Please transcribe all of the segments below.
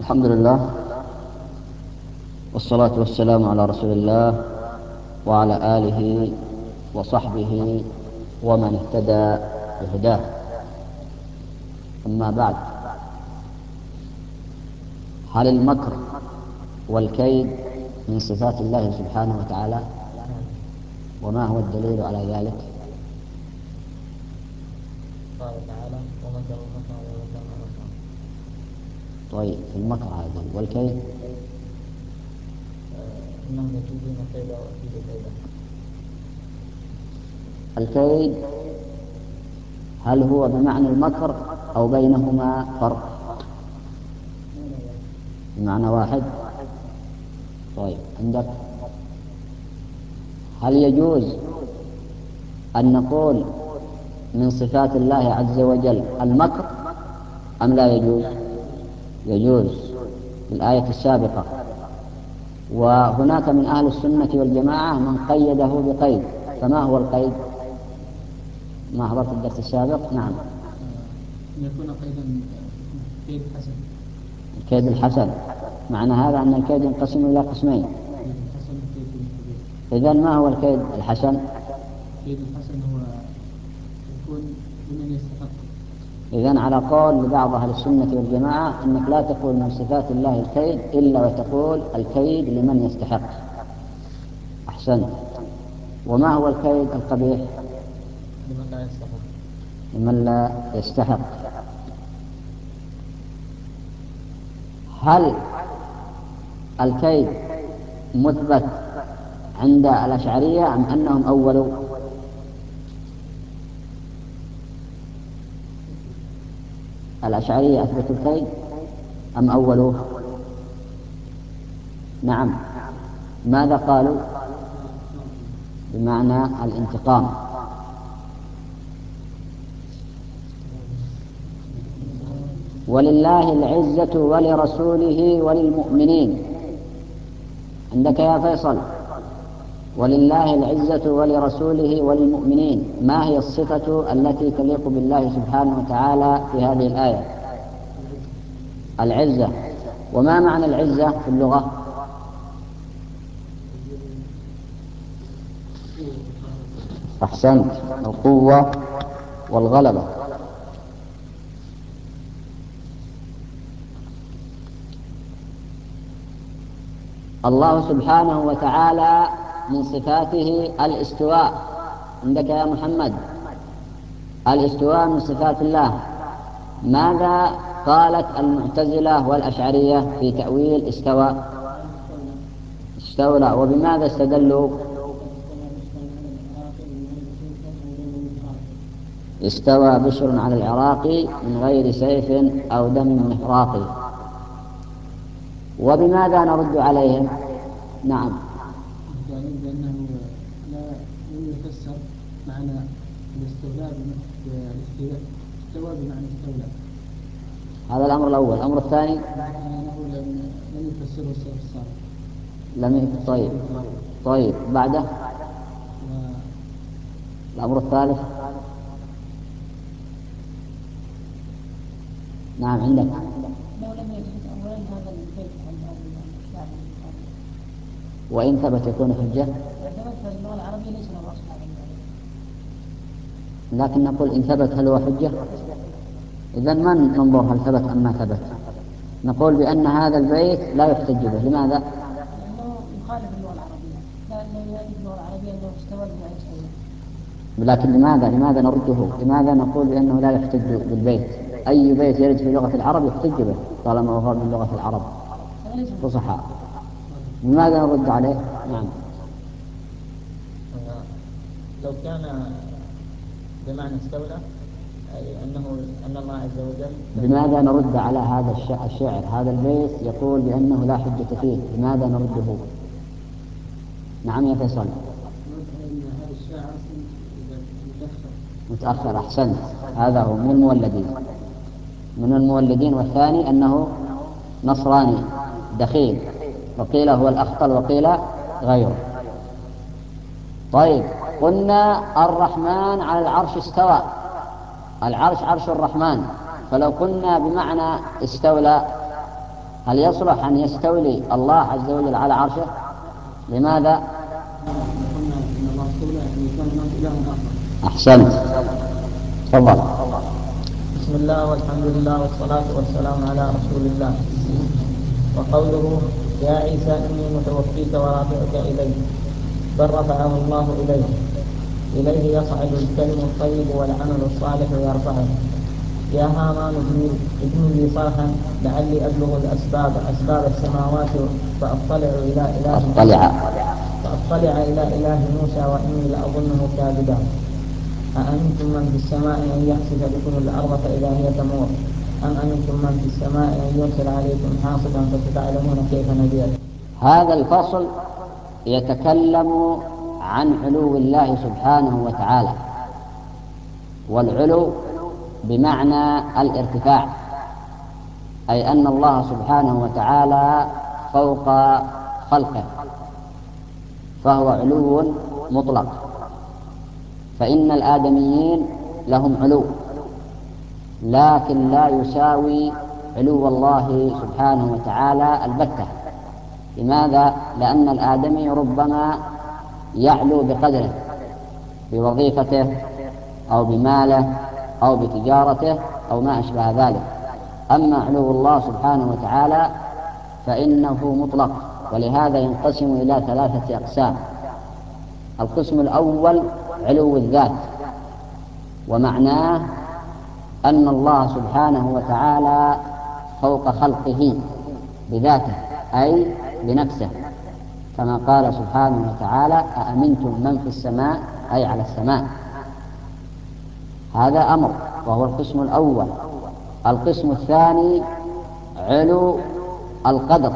الحمد لله والصلاة والسلام على رسول الله وعلى آله وصحبه ومن اهتدى بهداه. أما بعد، هل المكر والكيد من صفات الله سبحانه وتعالى؟ وما هو الدليل على ذلك؟ قال تعالى: ومكروا مكرا ومكرنا مكرا. طيب، في المكر هذا والكيد إنهم يكيدون كيدا وأكيد كيدا. الكيد هل هو بمعنى المكر أو بينهما فرق؟ بمعنى واحد. طيب، عندك هل يجوز أن نقول من صفات الله عز وجل المكر أم لا يجوز؟ يجوز بالآية السابقة. وهناك من أهل السنة والجماعة من قيده بقيد. فما هو القيد؟ ما حضرت الدرس السابق؟ نعم. يكون قيدا كيد حسن. الكيد الحسن، معنى هذا أن الكيد ينقسم إلى قسمين. إذن ما هو الكيد الحسن؟ الكيد الحسن هو يكون لمن يستحق. إذن على قول لبعض أهل السنة والجماعة أنك لا تقول من صفات الله الكيد إلا وتقول الكيد لمن يستحق. أحسنت. وما هو الكيد القبيح؟ لمن لا يستحق. لمن لا يستحق. هل الكيد مثبت عند الأشعرية أم أنهم أولوا؟ الأشعرية أثبتوا الكيد أم أولوه؟ نعم. ماذا قالوا؟ بمعنى الانتقام. ولله العزة ولرسوله وللمؤمنين. عندك يا فيصل؟ ولله العزة ولرسوله وللمؤمنين. ما هي الصفة التي تليق بالله سبحانه وتعالى في هذه الآية؟ العزة. وما معنى العزة في اللغة؟ أحسنت، القوة والغلبة. الله سبحانه وتعالى من صفاته الاستواء. عندك يا محمد؟ الاستواء من صفات الله. ماذا قالت المعتزلة والأشعرية في تأويل استوى؟ استولى. وبماذا استدلوا؟ استوى بشر على العراق من غير سيف أو دم محراق. وبماذا نرد عليهم؟ نعم. لأنه لم يفسر معنى الاستولاء بالاستواء. استوى بمعنى استولى. هذا الأمر الأول. الأمر الثاني لم يفسره السلف الصالح. طيب بعده الأمر الثالث. نعم، عندك. وإن ثبت يكون حجة، لكن نقول إن ثبت هل هو حجة؟ إذن ما ننظر هل ثبت أم ما ثبت. نقول بأن هذا البيت لا يحتج به. لماذا؟ لأنه يخالف اللغة العربية. لأنه يأتي اللغة العربية أنه استوى بما يستوي. لكن لماذا نرده؟ لماذا نقول بأنه لا يحتج بالبيت؟ أي بيت يرد في لغة العرب يحتج به طالما هو من لغة العرب فصحى. لماذا نرد عليه؟ نعم. لو كان بمعنى استولى أي أن الله عز وجل. لماذا نرد على هذا الشعر؟ هذا البيت يقول بأنه لا حجة فيه. لماذا نرده؟ نعم يا فيصل. هذا الشاعر متأخر. أحسنت، هذا هو من المولدين. والثاني أنه نصراني دخيل، وقيل هو الأخطل وقيل غيره. طيب، قلنا الرحمن على العرش استوى. العرش عرش الرحمن. فلو قلنا بمعنى استولى هل يصلح أن يستولي الله عز وجل على عرشه؟ لماذا؟ أحسنت، تفضل. بسم الله والحمد لله والصلاة والسلام على رسول الله. وقوله يا عيسى إني متوفيك ورافعك إلي، بل رفعه الله إليه يصعد الكلم الطيب والعمل الصالح يرفعه. يا هامان ابن لي صرحا لعلي أبلغ أسباب السماوات فأطلع إلى إله موسى وإني لأظنه كاذبا. أأمنتم من في السماء أن يخسف بكم الأرض فإذا هي تمور أم أمنتم من في السماء أن يرسل عليكم حاصبا فستعلمون كيف نذير. هذا الفصل يتكلم عن علو الله سبحانه وتعالى، والعلو بمعنى الارتفاع، أي أن الله سبحانه وتعالى فوق خلقه، فهو علو مطلق. فإن الآدميين لهم علو، لكن لا يساوي علو الله سبحانه وتعالى البتة. لماذا؟ لأن الآدمي ربما يعلو بقدره، بوظيفته أو بماله أو بتجارته أو ما أشبه ذلك. أما علو الله سبحانه وتعالى فإنه مطلق، ولهذا ينقسم إلى 3 أقسام. القسم الأول علو الذات، ومعناه أن الله سبحانه وتعالى فوق خلقه بذاته أي بنفسه، كما قال سبحانه وتعالى أأمنتم من في السماء أي على السماء. هذا أمر وهو القسم الأول. القسم الثاني علو القدر،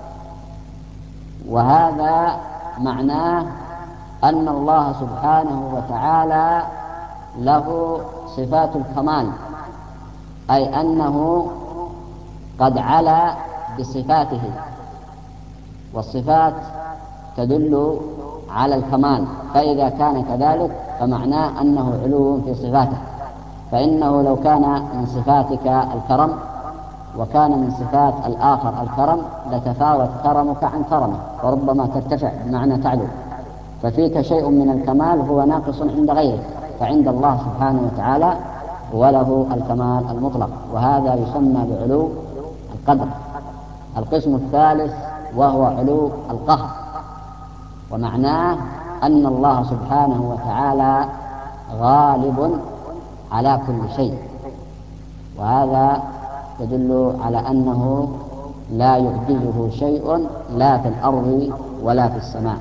وهذا معناه أن الله سبحانه وتعالى له صفات الكمال، أي أنه قد علا بصفاته، والصفات تدل على الكمال، فإذا كان كذلك فمعناه أنه علو في صفاته. فإنه لو كان من صفاتك الكرم وكان من صفات الآخر الكرم لتفاوت كرمك عن كرمه، وربما ترتفع بمعنى تعلو. ففيك شيء من الكمال هو ناقص عند غيرك، فعند الله سبحانه وتعالى وله الكمال المطلق، وهذا يسمى بعلو القدر. القسم الثالث وهو علو القهر، ومعناه أن الله سبحانه وتعالى غالب على كل شيء، وهذا يدل على أنه لا يعجزه شيء لا في الأرض ولا في السماء.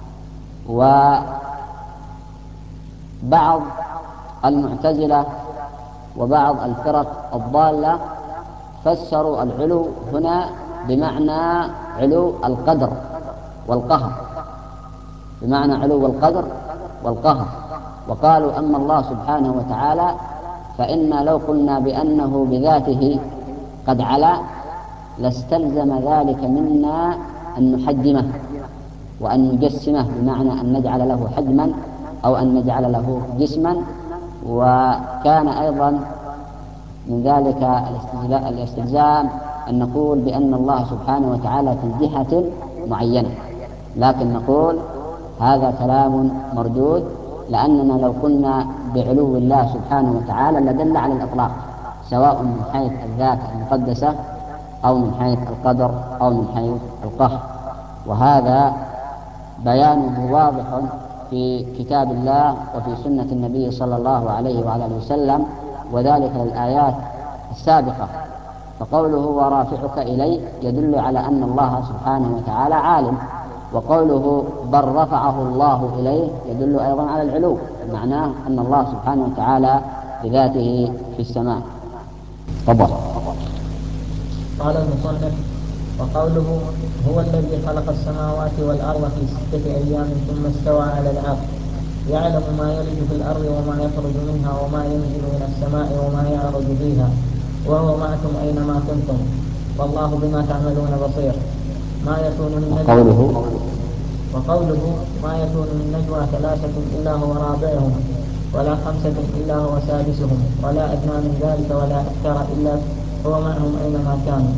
وبعض المعتزلة وبعض الفرق الضالة فسروا العلو هنا بمعنى علو القدر والقهر، بمعنى علو القدر والقهر، وقالوا أما الله سبحانه وتعالى فإنا لو قلنا بأنه بذاته قد علا لاستلزم ذلك منا أن نحجمه وأن نجسمه، بمعنى أن نجعل له حجما أو أن نجعل له جسما. وكان أيضا من ذلك الاستلزام أن نقول بأن الله سبحانه وتعالى في جهة معينة، لكن نقول هذا كلام مردود، لأننا لو قلنا بعلو الله سبحانه وتعالى لدل على الإطلاق، سواء من حيث الذات المقدسة أو من حيث القدر أو من حيث القهر. وهذا بيانه واضح في كتاب الله وفي سنة النبي صلى الله عليه وعلى آله وسلم، وذلك للآيات السابقة. فقوله ورافعك إلي يدل على أن الله سبحانه وتعالى عالم، وقوله بل رفعه الله إليه يدل أيضا على العلو، معناه أن الله سبحانه وتعالى بذاته في السماء. تفضل. قال المصنف وقوله هو الذي خلق السماوات والأرض في 6 أيام ثم استوى على العرش يعلم ما يلج في الأرض وما يخرج منها وما ينزل من السماء وما يعرج فيها وهو معكم أينما كنتم والله بما تعملون بصير. ما يكون من نجوى وقوله ما يكون من نجوى 3 إلا هو رابعهم ولا 5 إلا هو سادسهم ولا أدنى من ذلك ولا أكثر إلا هو معهم أينما كانوا.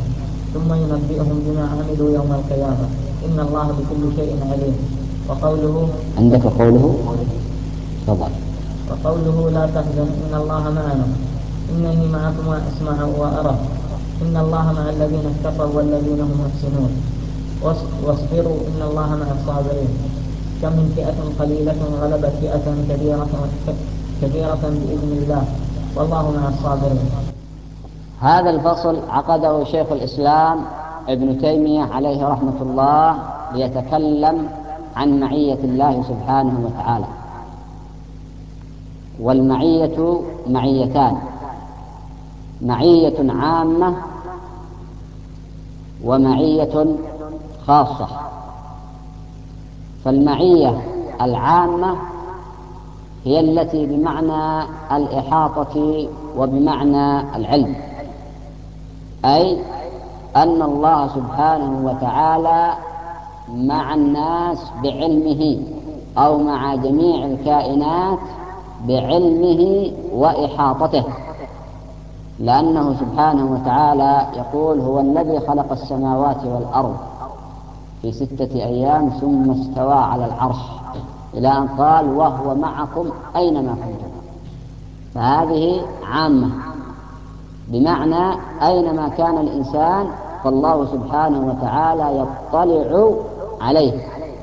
ثم ينبئهم بما عملوا يوم القيامة إن الله بكل شيء عليم. وقوله عندك قوله تفضل. وقوله لا تحزن إن الله معنا إنني معكم أسمع وأرى إن الله مع الذين اتقوا والذين هم محسنون واصبروا إن الله مع الصابرين. كم من فئة قليلة غلبت فئة كثيرة بإذن الله والله مع الصابرين. هذا الفصل عقده شيخ الإسلام ابن تيمية عليه رحمة الله ليتكلم عن معية الله سبحانه وتعالى. والمعية معيتان: معية عامة ومعية خاصة. فالمعية العامة هي التي بمعنى الإحاطة وبمعنى العلم، أي أن الله سبحانه وتعالى مع الناس بعلمه أو مع جميع الكائنات بعلمه وإحاطته، لأنه سبحانه وتعالى يقول: هو الذي خلق السماوات والأرض في 6 أيام ثم استوى على العرش، إلى أن قال: وهو معكم أينما كنتم. فهذه عامة بمعنى أينما كان الإنسان فالله سبحانه وتعالى يطلع عليه.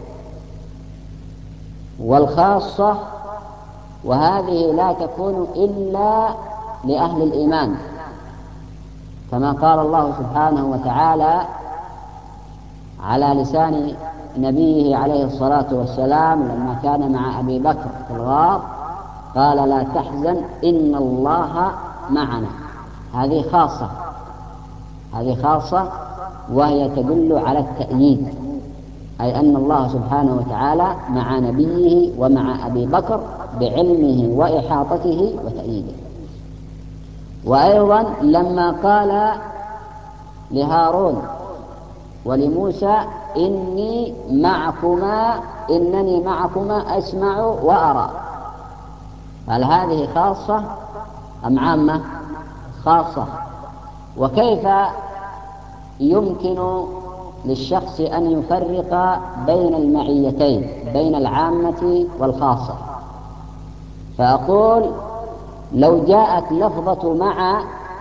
والخاصة وهذه لا تكون إلا لأهل الإيمان، كما قال الله سبحانه وتعالى على لسان نبيه عليه الصلاة والسلام لما كان مع أبي بكر في الغار: قال: لا تحزن إن الله معنا. هذه خاصة وهي تدل على التأييد، أي أن الله سبحانه وتعالى مع نبيه ومع أبي بكر بعلمه وإحاطته وتأييده. وأيضا لما قال لهارون ولموسى: إنني معكما أسمع وأرى. هل هذه خاصة أم عامة؟ خاصة. وكيف يمكن للشخص أن يفرق بين المعيتين، بين العامة والخاصة؟ فأقول: لو جاءت لفظة مع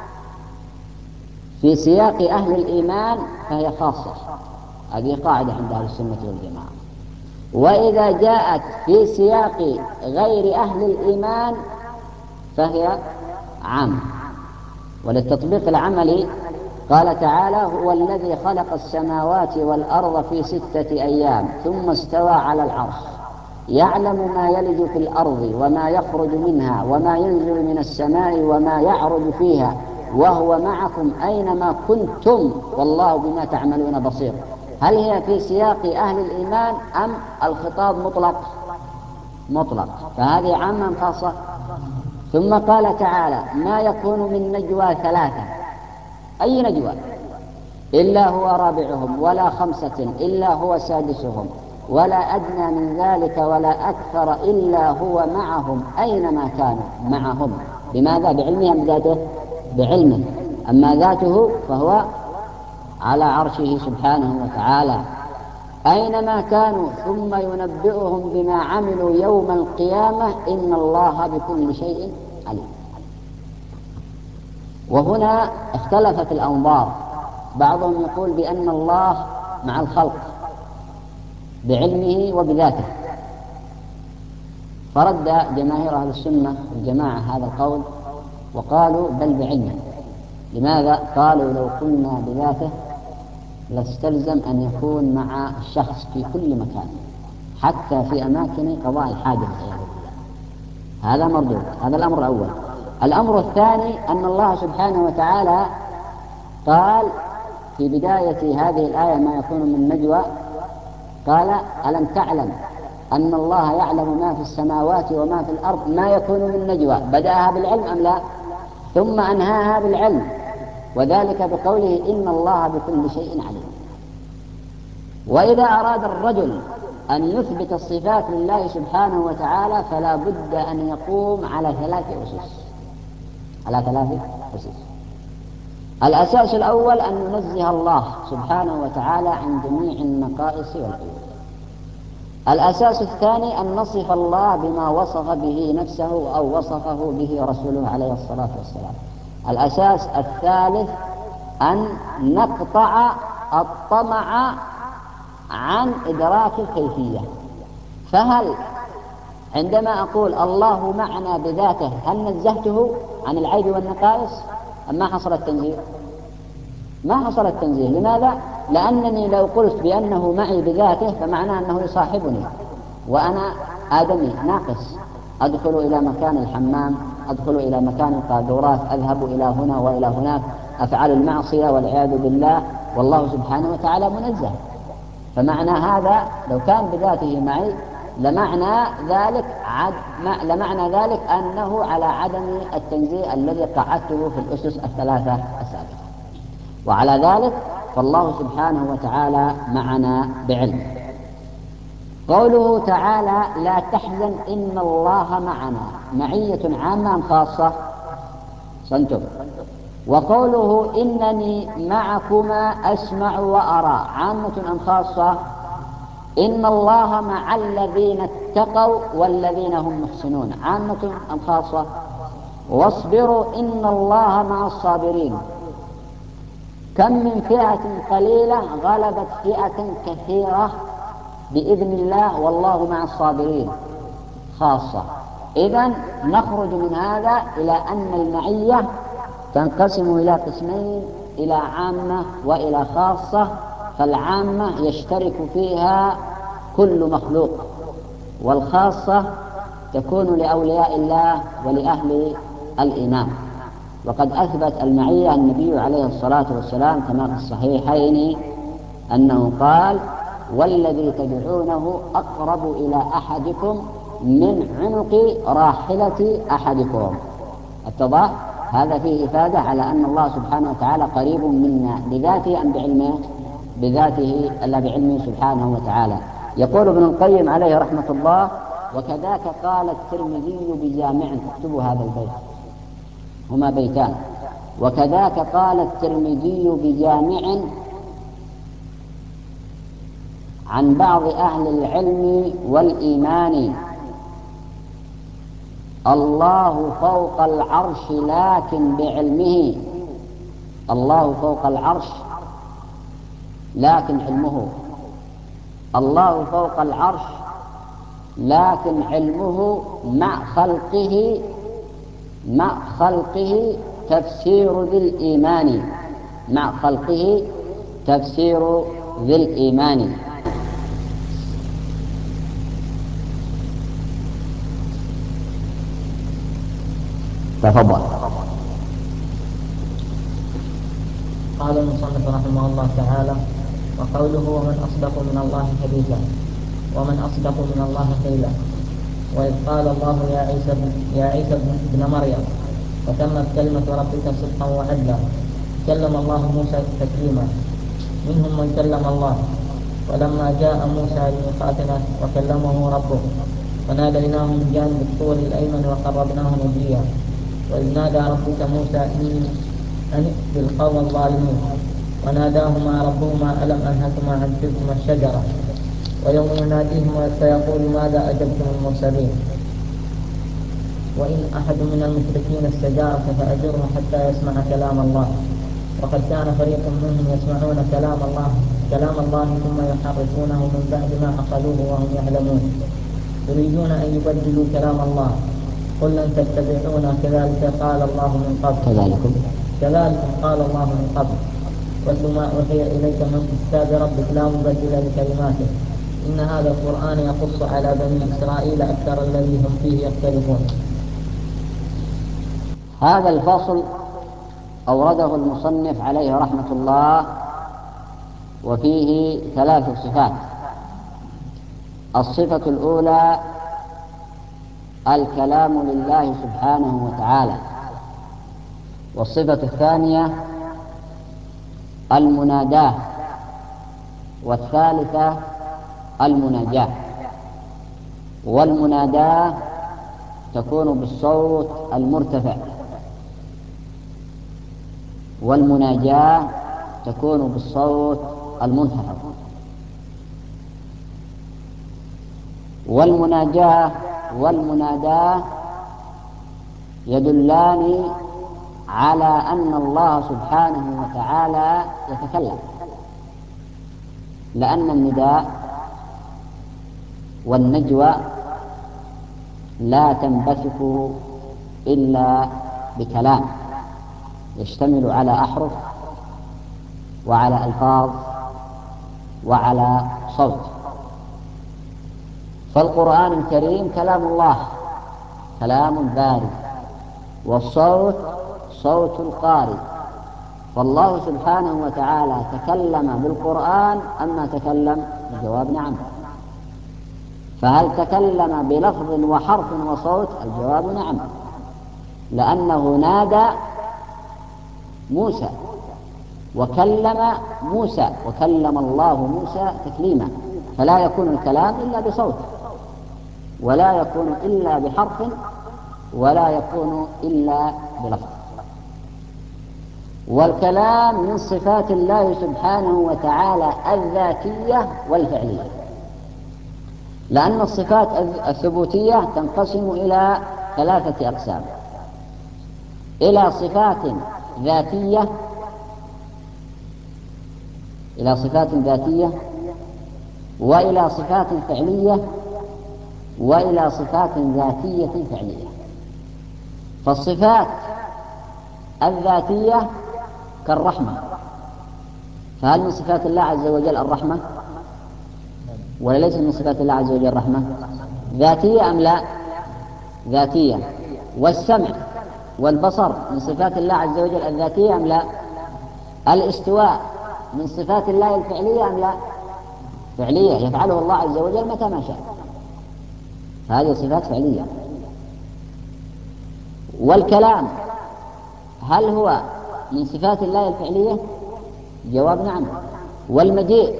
في سياق أهل الإيمان فهي خاصة، هذه قاعدة عند أهل السنة والجماعة. وإذا جاءت في سياق غير أهل الإيمان فهي عامة. وللتطبيق العملي قال تعالى: هو الذي خلق السماوات والأرض في 6 أيام ثم استوى على العرش يعلم ما يلج في الأرض وما يخرج منها وما ينزل من السماء وما يعرج فيها وهو معكم أينما كنتم والله بما تعملون بصير. هل هي في سياق أهل الإيمان أم الخطاب مطلق؟ فهذه عامة أم خاصة؟ ثم قال تعالى: ما يكون من نجوى 3، أي نجوى؟ إلا هو رابعهم ولا 5 إلا هو سادسهم ولا أدنى من ذلك ولا أكثر إلا هو معهم أينما كانوا. معهم بماذا؟ بعلمه أم بذاته؟ بعلمه. أما ذاته فهو على عرشه سبحانه وتعالى أينما كانوا ثم ينبئهم بما عملوا يوم القيامة إن الله بكل شيء عليم. وهنا اختلفت الأنظار، بعضهم يقول بأن الله مع الخلق بعلمه وبذاته، فرد جماهير أهل السنة والجماعة هذا القول وقالوا بل بعلمه. لماذا؟ قالوا: لو قلنا بذاته لاستلزم أن يكون مع الشخص في كل مكان حتى في أماكن قضاء الحاجة والعياذ بالله. هذا مردود. هذا الأمر الأول. الأمر الثاني أن الله سبحانه وتعالى قال في بداية هذه الآية: ما يكون من نجوى، قال: ألم تعلم أن الله يعلم ما في السماوات وما في الأرض ما يكون من نجوى. بدأها بالعلم أم لا؟ ثم أنهاها بالعلم، وذلك بقوله: إن الله بكل شيء عليم. وإذا أراد الرجل أن يثبت الصفات لله سبحانه وتعالى فلا بد أن يقوم على 3 أسس. الأساس الأول أن ننزه الله سبحانه وتعالى عن جميع النقائص والعيوب. الأساس الثاني أن نصف الله بما وصف به نفسه أو وصفه به رسوله عليه الصلاة والسلام. الأساس الثالث أن نقطع الطمع عن إدراك الكيفية. فهل عندما أقول الله معنا بذاته هل نزهته عن العيب والنقائص أم ما حصل التنزيه؟ ما حصل التنزيه. لماذا؟ لأنني لو قلت بأنه معي بذاته فمعناه أنه يصاحبني وأنا آدمي ناقص، أدخل إلى مكان الحمام، أدخل إلى مكان القاذورات، أذهب إلى هنا وإلى هناك، أفعل المعصية والعياذ بالله، والله سبحانه وتعالى منزه. فمعنى هذا لو كان بذاته معي لمعنى ذلك أنه على عدم التنزيه الذي قعدته في الأسس الثلاثة السابقة. وعلى ذلك فالله سبحانه وتعالى معنا بعلم. قوله تعالى لا تحزن إن الله معنا، معية عامة أم خاصة؟ صنتم. وقوله إنني معكما أسمع وأرى، عامة أم خاصة؟ إن الله مع الذين اتقوا والذين هم محسنون، عامة أم خاصة؟ واصبروا إن الله مع الصابرين. كم من فئة قليلة غلبت فئة كثيرة بإذن الله والله مع الصابرين، خاصة. إذن نخرج من هذا إلى أن المعية تنقسم إلى قسمين، إلى عامة وإلى خاصة. فالعامة يشترك فيها كل مخلوق، والخاصة تكون لأولياء الله ولأهل الإيمان. وقد أثبت المعية النبي عليه الصلاة والسلام كما في الصحيحين أنه قال والذي تدعونه أقرب إلى أحدكم من عنق راحلة أحدكم. اتضح؟ هذا فيه إفادة على أن الله سبحانه وتعالى قريب منا بذاته أم بعلمه؟ بذاته ألا بعلمه سبحانه وتعالى. يقول ابن القيم عليه رحمة الله وكذاك قال الترمذي بجامع، اكتبوا هذا البيت، هما بيتان. وكذاك قال الترمذي بجامع عن بعض أهل العلم والإيمان الله فوق العرش لكن بعلمه، الله فوق العرش لكن علمه، الله فوق العرش لكن علمه مع خلقه تفسير ذي الإيمان، مع خلقه تفسير ذي الإيمان. تفضل. قال المصنف رحمه الله تعالى وقوله ومن أصدق من الله حديثا ومن أصدق من الله قيلا. وإذ قال الله يا عيسى ابن مريم وتمت كلمة ربك صدقا وعدلا، كلم الله موسى تكليما، منهم من كلم الله. ولما جاء موسى لميقاتنا وكلمه ربه وناديناه من جانب الطور الأيمن وقربناه نجيا. وإذ نادى ربك موسى أن ائت القوم الظالمين وناداهما ربهما ألم أنهكما عن تلكما الشجرة. ويوم يناديهم فيقول ماذا أجبتم المرسلين. وإن أحد من المشركين استجارك فأجره حتى يسمع كلام الله. وقد كان فريق منهم يسمعون كلام الله ثم يحرفونه من بعد ما عقلوه وهم يعلمون، يريدون أن يبدلوا كلام الله. قل لن تتبعونا كذلك قال الله من قبل، كذلك قال الله من قبل. واتل ما أوحي إليك من كتاب ربك لا مبدل لكلماته إن هذا القرآن يقص على بني إسرائيل أكثر الذي هم فيه يختلفون. هذا الفصل أورده المصنف عليه رحمة الله وفيه 3 صفات. الصفة الأولى الكلام لله سبحانه وتعالى، والصفة الثانية المناداة، والثالثة المناجاة. والمناداة تكون بالصوت المرتفع، والمناجاة تكون بالصوت المنخفض. والمناجاة والمناداة يدلان على أن الله سبحانه وتعالى يتكلم، لأن النداء والنجوى لا تنبثق إلا بكلام يشتمل على أحرف وعلى ألفاظ وعلى صوت. فالقرآن الكريم كلام الله، كلام بارد، والصوت صوت القارئ. فالله سبحانه وتعالى تكلم بالقرآن أما تكلم؟ الجواب نعم. فهل تكلم بلفظ وحرف وصوت؟ الجواب نعم، لأنه نادى موسى وكلم موسى، وكلم الله موسى تكليما. فلا يكون الكلام إلا بصوت، ولا يكون إلا بحرف، ولا يكون إلا بلفظ. والكلام من صفات الله سبحانه وتعالى الذاتية والفعلية، لأن الصفات الثبوتية تنقسم إلى 3 أقسام: إلى صفات ذاتية، إلى صفات ذاتية، وإلى صفات فعلية، وإلى صفات ذاتية فعلية. فالصفات الذاتية كالرحمة، فهل من صفات الله عز وجل الرحمة؟ ولا ليس من صفات الله عز وجل الرحمة؟ ذاتية أم لا؟ ذاتية. والسمع والبصر من صفات الله عز وجل الذاتية أم لا؟ الاستواء من صفات الله الفعلية أم لا؟ فعلية، يفعله الله عز وجل متى ما شاء، هذه صفات فعلية. والكلام هل هو من صفات الله الفعلية؟ جواب نعم. والمجيء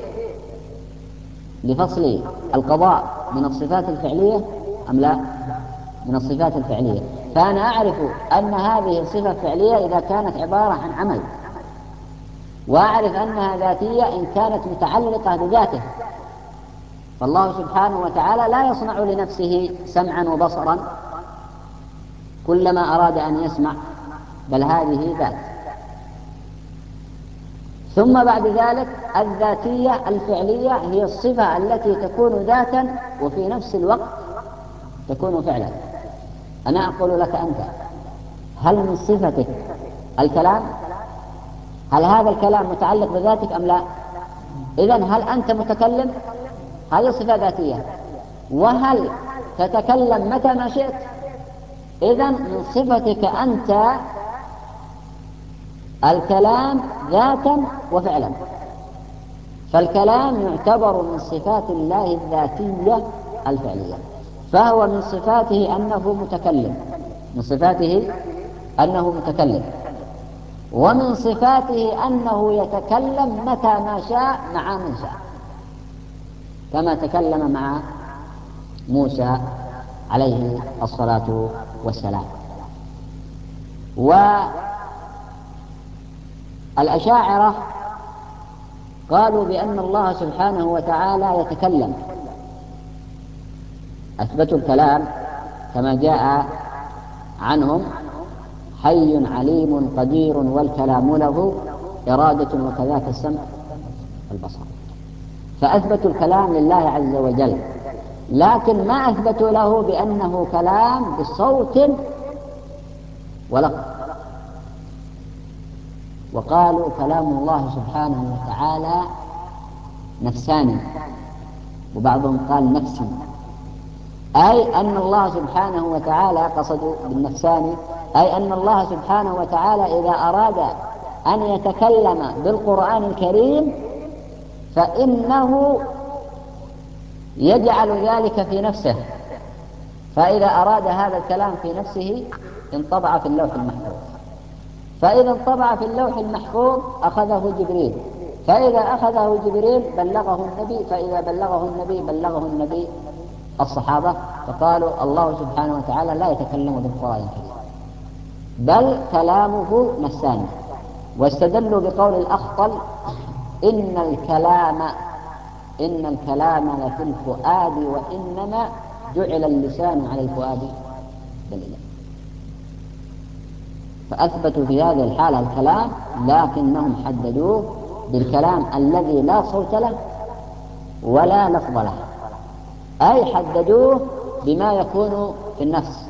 لفصل القضاء من الصفات الفعلية أم لا؟ من الصفات الفعلية. فأنا أعرف أن هذه صفة فعلية إذا كانت عبارة عن عمل، وأعرف أنها ذاتية إن كانت متعلقة بذاته. فالله سبحانه وتعالى لا يصنع لنفسه سمعا وبصرا كلما أراد أن يسمع، بل هذه ذات. ثم بعد ذلك الذاتية الفعلية هي الصفة التي تكون ذاتا وفي نفس الوقت تكون فعلا. أنا أقول لك أنت، هل من صفتك الكلام؟ هل هذا الكلام متعلق بذاتك أم لا؟ إذن هل أنت متكلم؟ هذه صفة ذاتية. وهل تتكلم متى ما شئت؟ إذن من صفتك أنت الكلام ذاتا وفعلا. فالكلام يعتبر من صفات الله الذاتية الفعلية، فهو من صفاته أنه متكلم، من صفاته أنه متكلم، ومن صفاته أنه يتكلم متى ما شاء مع من شاء، كما تكلم مع موسى عليه الصلاة والسلام. والأشاعرة قالوا بأن الله سبحانه وتعالى يتكلم، أثبتوا الكلام كما جاء عنهم: حي عليم قدير والكلام له إرادة وكذاك السمع والبصر. فأثبتوا الكلام لله عز وجل، لكن ما أثبتوا له بأنه كلام بصوت ولفظ. وقالوا كلام الله سبحانه وتعالى نفساني، وبعضهم قال نفسي، أي أن الله سبحانه وتعالى، قصدوا بالنفساني أي أن الله سبحانه وتعالى إذا أراد أن يتكلم بالقرآن الكريم فإنه يجعل ذلك في نفسه، فإذا أراد هذا الكلام في نفسه انطبع في اللوح المحفوظ، فإذا انطبع في اللوح المحفوظ أخذه جبريل، فإذا أخذه جبريل بلغه النبي، فإذا بلغه النبي بلغه النبي الصحابة، فقالوا الله سبحانه وتعالى لا يتكلم بالقرآن الكريم، بل كلامه نفساني. واستدلوا بقول الأخطل إن الكلام لفي الفؤاد وإنما جعل اللسان على الفؤاد دليلا. فأثبتوا في هذه الحالة الكلام، لكنهم حددوه بالكلام الذي لا صوت له ولا لفظ له، أي حددوه بما يكون في النفس.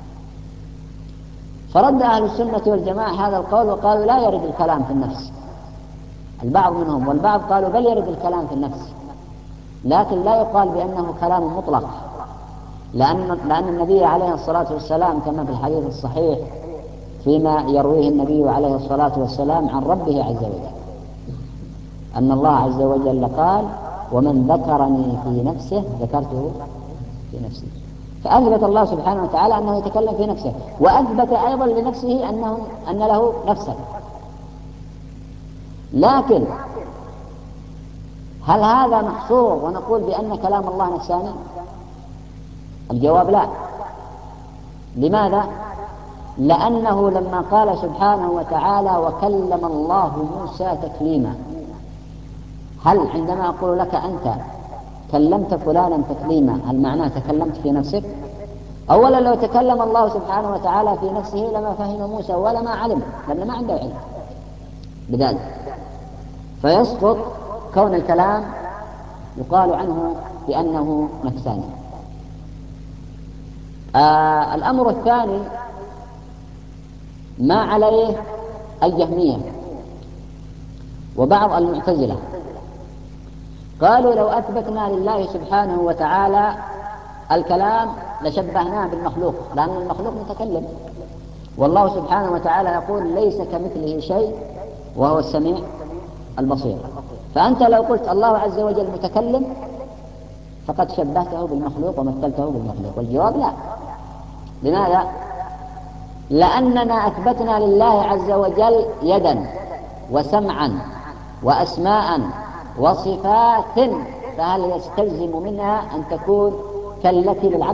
فرد أهل السنة والجماعة هذا القول وقالوا لا يرد الكلام في النفس، البعض منهم، والبعض قالوا بل يرد الكلام في النفس، لكن لا يقال بأنه كلام مطلق، لأن النبي عليه الصلاة والسلام كما في الحديث الصحيح فيما يرويه النبي عليه الصلاة والسلام عن ربه عز وجل أن الله عز وجل قال: ومن ذكرني في نفسه ذكرته في نفسي. فأثبت الله سبحانه وتعالى أنه يتكلم في نفسه، وأثبت أيضا لنفسه أن له نفسا. لكن هل هذا محصور ونقول بأن كلام الله نفساني؟ الجواب لا. لماذا؟ لأنه لما قال سبحانه وتعالى: وكلم الله موسى تكليما، هل عندما أقول لك أنت كلمت فلانا تكليما هل معناه تكلمت في نفسك؟ أولا لو تكلم الله سبحانه وتعالى في نفسه لما فهم موسى ولا ما علم، لأنه ما عنده علم بذلك، فيسقط كون الكلام يقال عنه بأنه نفساني. الأمر الثاني ما عليه الجهمية وبعض المعتزلة، قالوا لو أثبتنا لله سبحانه وتعالى الكلام لشبهناه بالمخلوق، لأن المخلوق متكلم، والله سبحانه وتعالى يقول: ليس كمثله شيء وهو السميع البصير. فأنت لو قلت الله عز وجل متكلم فقد شبهته بالمخلوق ومثلته بالمخلوق، والجواب لا. لماذا؟ لأننا أثبتنا لله عز وجل يدا وسمعا وأسماء وصفات، فهل يستلزم منها أن تكون كالتي للعبد؟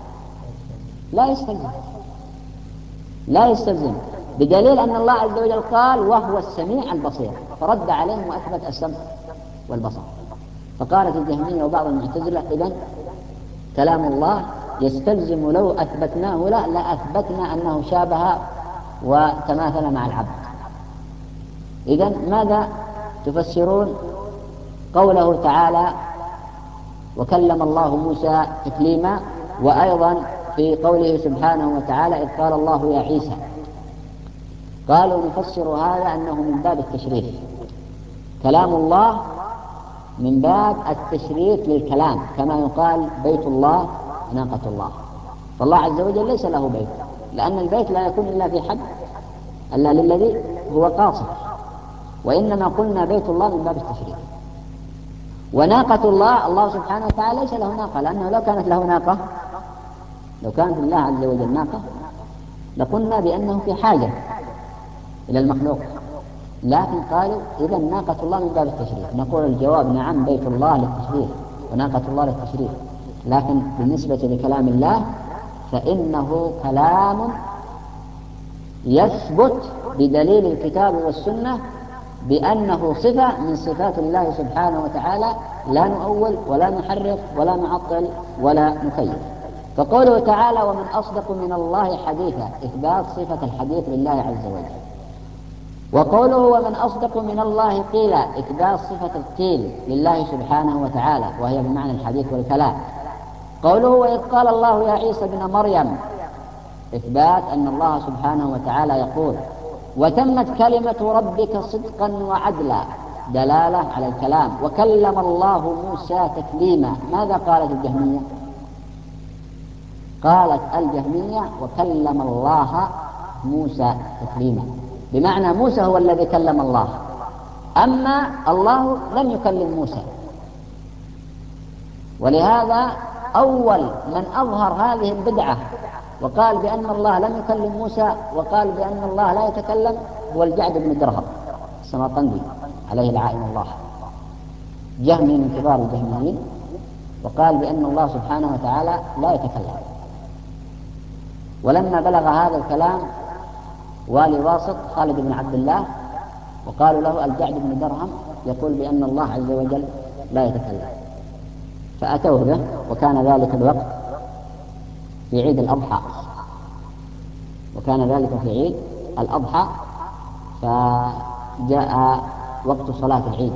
لا يستلزم، بدليل أن الله عز وجل قال: وهو السميع البصير، فرد عليهم وأثبت السمع والبصر. فقالت الجهمية وبعض المعتزلة: إذن كلام الله يستلزم لو أثبتناه لا أثبتنا أنه شابه وتماثل مع العبد. إذن ماذا تفسرون قوله تعالى: وكلم الله موسى تكليما، وأيضا في قوله سبحانه وتعالى: إذ قال الله يا عيسى؟ قالوا نفسر هذا أنه من باب التشريف، كلام الله من باب التشريف للكلام، كما يقال بيت الله ناقة الله. فالله عز وجل ليس له بيت، لأن البيت لا يكون إلا في حد إلا للذي هو قاصر، وإنما قلنا بيت الله من باب التشريف. وناقة الله سبحانه وتعالى ليس له ناقة، لأنه لو كانت له ناقة، لو كانت لله عز وجل ناقة لقلنا بأنه في حاجة إلى المخلوق، لكن قالوا إذا ناقة الله من باب التشريف. نقول الجواب: نعم، بيت الله للتشريف وناقة الله للتشريف، لكن بالنسبة لكلام الله فإنه كلام يثبت بدليل الكتاب والسنة بأنه صفة من صفات الله سبحانه وتعالى، لا نؤول ولا نحرف ولا نعطل ولا نكيف. فقوله تعالى: ومن أصدق من الله حديثا، إثبات صفة الحديث لله عز وجل. وقوله: ومن أصدق من الله قيلا، إثبات صفة القيل لله سبحانه وتعالى، وهي بمعنى الحديث والكلام. قوله: وإذ قال الله يا عيسى ابن مريم، إثبات أن الله سبحانه وتعالى يقول: وتمت كلمة ربك صدقا وعدلا، دلالة على الكلام. وكلم الله موسى تكليما. ماذا قالت الجهمية؟ قالت الجهمية: وكلم الله موسى تكليما، بمعنى موسى هو الذي كلم الله، أما الله لم يكلم موسى. ولهذا أول من أظهر هذه البدعة وقال بأن الله لم يكلم موسى وقال بأن الله لا يتكلم هو الجعد بن درهم السمرقندي عليه لعائن الله، جهمي من كبار الجهميين، وقال بأن الله سبحانه وتعالى لا يتكلم. ولما بلغ هذا الكلام والي واسط خالد بن عبد الله وقالوا له الجعد بن درهم يقول بأن الله عز وجل لا يتكلم، فأتوه به، وكان ذلك الوقت في عيد الأضحى، فجاء وقت صلاة العيد،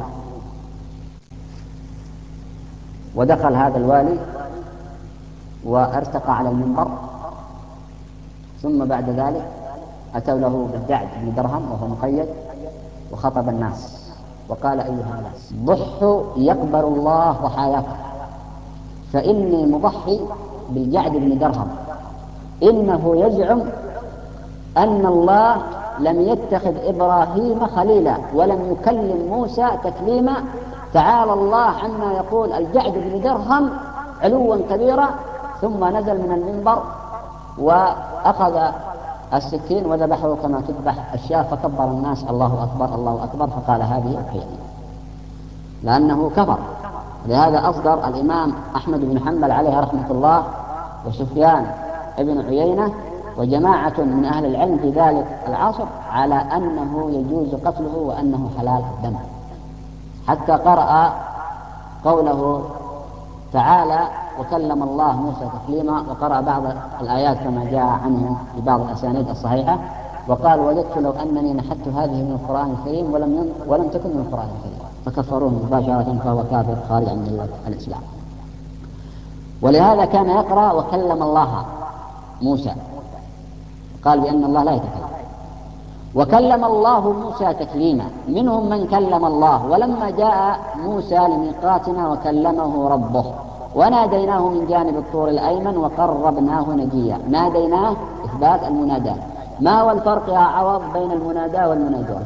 ودخل هذا الوالي وارتقى على المنبر، ثم بعد ذلك أتوا له بالجعد بن درهم وهو مقيد، وخطب الناس وقال: أيها الناس، ضحوا يقبل الله ضحاياكم، فإني مضحي بالجعد بن درهم، إنه يزعم أن الله لم يتخذ إبراهيم خليلا ولم يكلم موسى تكليما، تعالى الله عما يقول الجعد بن درهم علوا كبيرا. ثم نزل من المنبر وأخذ السكين وذبحه كما تذبح الشاة، فكبر الناس: الله أكبر الله أكبر، فقال: هذه أضحية، لأنه كفر. لهذا أصدر الإمام أحمد بن حنبل عليه رحمة الله وسفيان ابن عيينة وجماعة من أهل العلم في ذلك العصر على أنه يجوز قتله وأنه حلال الدم، حتى قرأ قوله تعالى: وكلم الله موسى تكليما، وقرأ بعض الآيات كما جاء عنه في بعض الأسانيد الصحيحة، وقال: وجدت لو أنني نحت هذه من القرآن الكريم ولم تكن من القرآن الكريم، فكفروه مباشرة، فهو كافر خارج عن ملة الإسلام. ولهذا كان يقرأ: وكلم الله موسى، قال بأن الله لا يتكلم. وكلم الله موسى تكليما، منهم من كلم الله، ولما جاء موسى لميقاتنا وكلمه ربه وناديناه من جانب الطور الأيمن وقربناه نجيا. ناديناه إثبات المناداة. ما هو الفرق يا عوض بين المناداة والمناجاة؟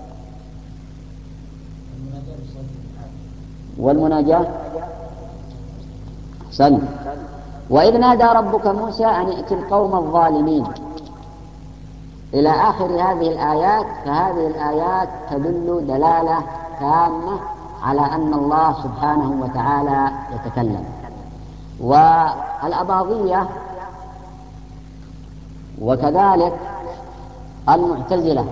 والمناجاة سن. وإذ نادى ربك موسى أن ائت القوم الظالمين إلى آخر هذه الآيات. فهذه الآيات تدل دلالة تامة على أن الله سبحانه وتعالى يتكلم. والأباضية وكذلك المعتزلة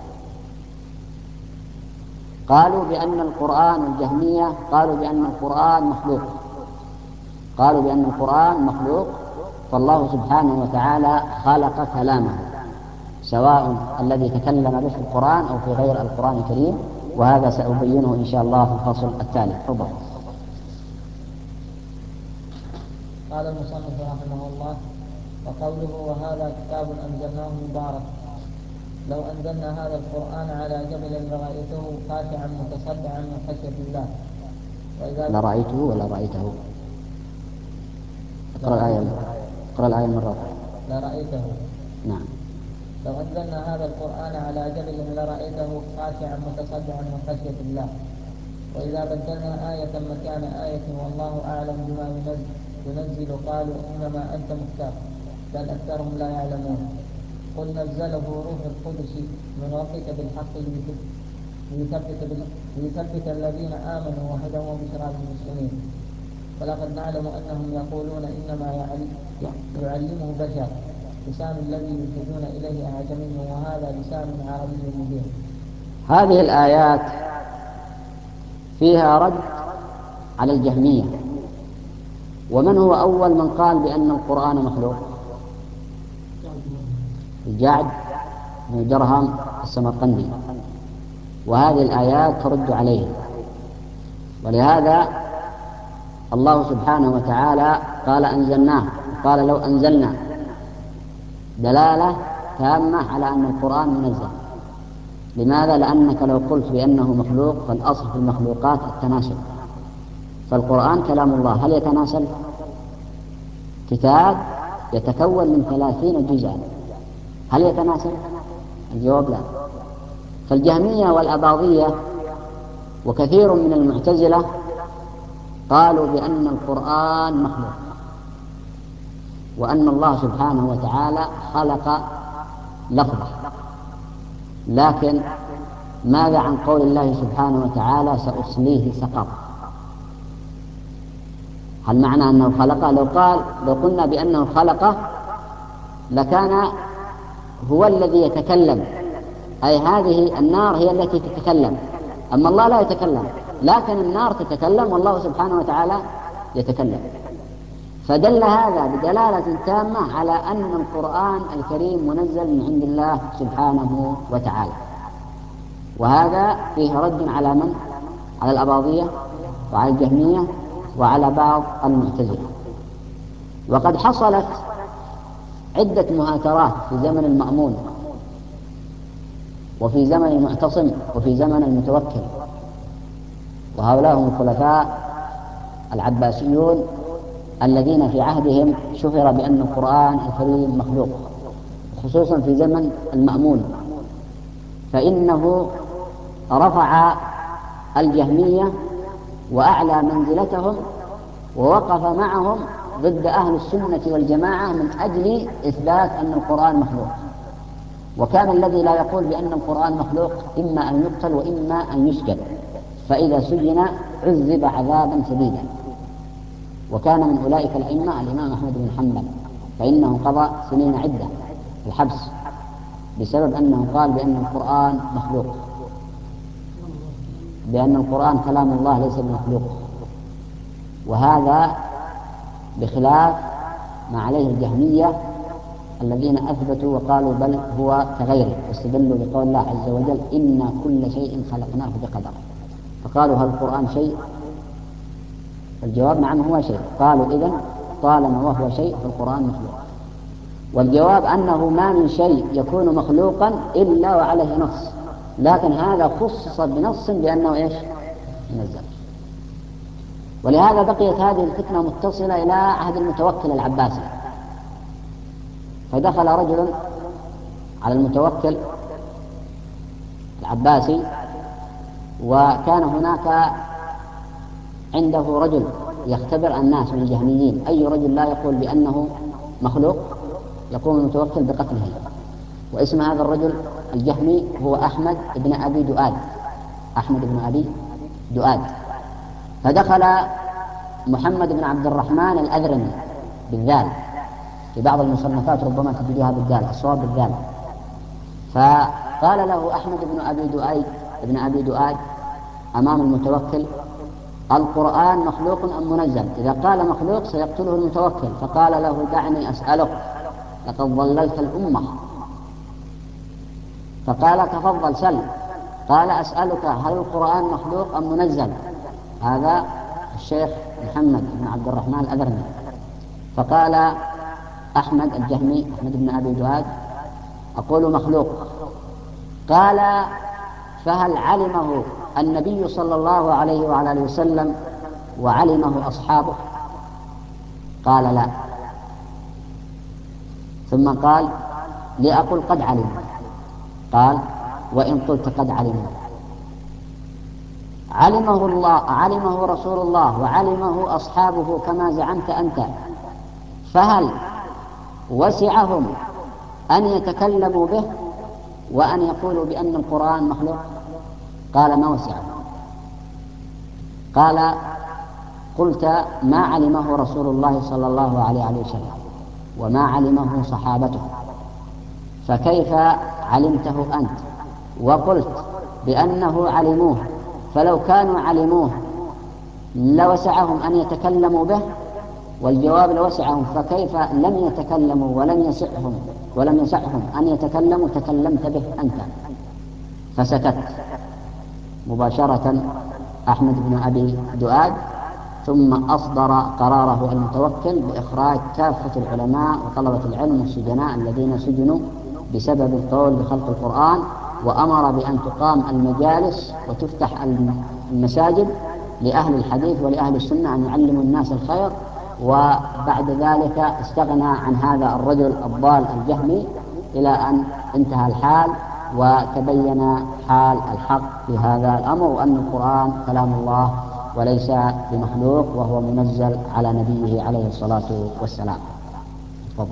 قالوا بأن القرآن، الجهمية قالوا بأن القرآن مخلوق، قالوا بأن القرآن مخلوق، فالله سبحانه وتعالى خلق كلامه، سواء الذي تكلم به في القرآن أو في غير القرآن الكريم، وهذا سأبينه إن شاء الله في الفصل التالي. تفضل. قال المصنف رحمه الله: وقوله: وهذا كتاب أنزلناه مبارك، لو أنزلنا هذا القرآن على جبل لرأيته خاشعا متصدعا من خشية الله. لرأيته ولا رأيته؟ اقرأ الآية مرة. لرأيته. نعم. لو أنزلنا هذا القرآن على جبل لرأيته خاشعا متصدعا من خشية الله. وإذا بدلنا آية مكان آية والله أعلم بما ينزل قالوا إنما أنت مفتر بل أكثرهم لا يعلمون. قل نزله روح القدس من ربك بالحق ليثبت الذين آمنوا وهدى وبشرى للمسلمين. ولقد نعلم أنهم يقولون إنما يعلمه بشر، لسان الذي يلحدون إليه أعجمي وهذا لسان عربي مبين. هذه الآيات فيها رد على الجهمية. ومن هو أول من قال بأن القرآن مخلوق؟ الجعد بن درهم السمرقندي، وهذه الآيات ترد عليه. ولهذا الله سبحانه وتعالى قال أنزلناه، قال لو أنزلنا، دلالة تامة على أن القرآن منزل. لماذا؟ لأنك لو قلت بأنه مخلوق فالأصل في المخلوقات التناسل، فالقرآن كلام الله، هل يتناسل؟ كتاب يتكون من 30 جزءا، هل يتناسل؟ الجواب لا. فالجهمية والأباضية وكثير من المعتزلة قالوا بأن القرآن مخلوق، وأن الله سبحانه وتعالى خلق لفظه. لكن ماذا عن قول الله سبحانه وتعالى سأصليه سقر؟ هل معنى أنه خلقه؟ لو قلنا بأنه خلقه لكان هو الذي يتكلم أي هذه النار هي التي تتكلم، أما الله لا يتكلم، لكن النار تتكلم والله سبحانه وتعالى يتكلم. فدل هذا بدلالة تامة على أن القرآن الكريم منزل من عند الله سبحانه وتعالى. وهذا فيه رد على من؟ على الأباضية وعلى الجهمية وعلى بعض المعتزلة. وقد حصلت عدة مهاترات في زمن المأمون وفي زمن المعتصم وفي زمن المتوكل، وهؤلاء هم الخلفاء العباسيون الذين في عهدهم شهر بأن القرآن الكريم مخلوق، خصوصا في زمن المأمون، فإنه رفع الجهمية وأعلى منزلتهم ووقف معهم ضد أهل السنة والجماعة من أجل إثبات أن القرآن مخلوق. وكان الذي لا يقول بأن القرآن مخلوق إما أن يقتل وإما أن يسجن، فإذا سجن عذب عذابا شديدا. وكان من أولئك الأئمة الإمام أحمد بن حنبل، فإنه قضى سنين عدة في الحبس بسبب أنه قال بأن القرآن مخلوق، بأن القرآن كلام الله ليس بمخلوق. وهذا بخلاف ما عليه الجهمية الذين أثبتوا وقالوا بل هو كغيره، واستدلوا بقول الله عز وجل إنا كل شيء خلقناه بقدر، فقالوا هل القرآن شيء؟ الجواب نعم هو شيء. قالوا إذن طالما وهو شيء فالقرآن مخلوق. والجواب أنه ما من شيء يكون مخلوقا إلا وعليه نص، لكن هذا خصص بنص بأنه إيش؟ نزل. ولهذا بقيت هذه الفتنة متصلة إلى عهد المتوكل العباسي، فدخل رجل على المتوكل العباسي، وكان هناك عنده رجل يختبر الناس من الجهميين، أي رجل لا يقول بأنه مخلوق يقوم المتوكل بقتله. واسم هذا الرجل الجهمي هو أحمد بن أبي دؤاد، أحمد بن أبي دؤاد. فدخل محمد بن عبد الرحمن الأذرمي بالذال، في بعض المصنفات ربما تجدها بالذال، الصواب بالذال. فقال له أحمد بن أبي دؤاد أمام المتوكل القرآن مخلوق أم منزل؟ إذا قال مخلوق سيقتله المتوكل، فقال له دعني أسألك لقد ضللت الأمة. فقال تفضل سل. قال أسألك هل القرآن مخلوق أم منزل؟ هذا الشيخ محمد بن عبد الرحمن الأذرمي. فقال أحمد الجهمي أحمد بن أبي دؤاد أقول مخلوق. قال فهل علمه النبي صلى الله عليه وعلى آله وسلم وعلمه أصحابه؟ قال لا. ثم قال لأقل قد علم. قال وإن قلت قد علم، علمه الله، علمه رسول الله وعلمه أصحابه كما زعمت أنت، فهل وسعهم أن يتكلموا به وأن يقولوا بأن القرآن مخلوق؟ قال ما وسعهم. قال قلت ما علمه رسول الله صلى الله عليه وسلم وما علمه صحابته، فكيف علمته أنت وقلت بأنه علموه؟ فلو كانوا علموه لوسعهم أن يتكلموا به، والجواب لوسعهم، فكيف لم يتكلموا ولم يسعهم أن يتكلموا تكلمت به أنت؟ فسكت مباشرة أحمد بن أبي دؤاد، ثم أصدر قراره المتوكل بإخراج كافة العلماء وطلبة العلم والسجناء الذين سجنوا بسبب القول بخلق القرآن، وأمر بأن تقام المجالس وتفتح المساجد لأهل الحديث ولأهل السنة أن يعلموا الناس الخير. وبعد ذلك استغنى عن هذا الرجل الضال الجهمي إلى أن انتهى الحال وتبين حال الحق في هذا الأمر، وأن القرآن كلام الله وليس بمخلوق، وهو منزل على نبيه عليه الصلاة والسلام. تفضل.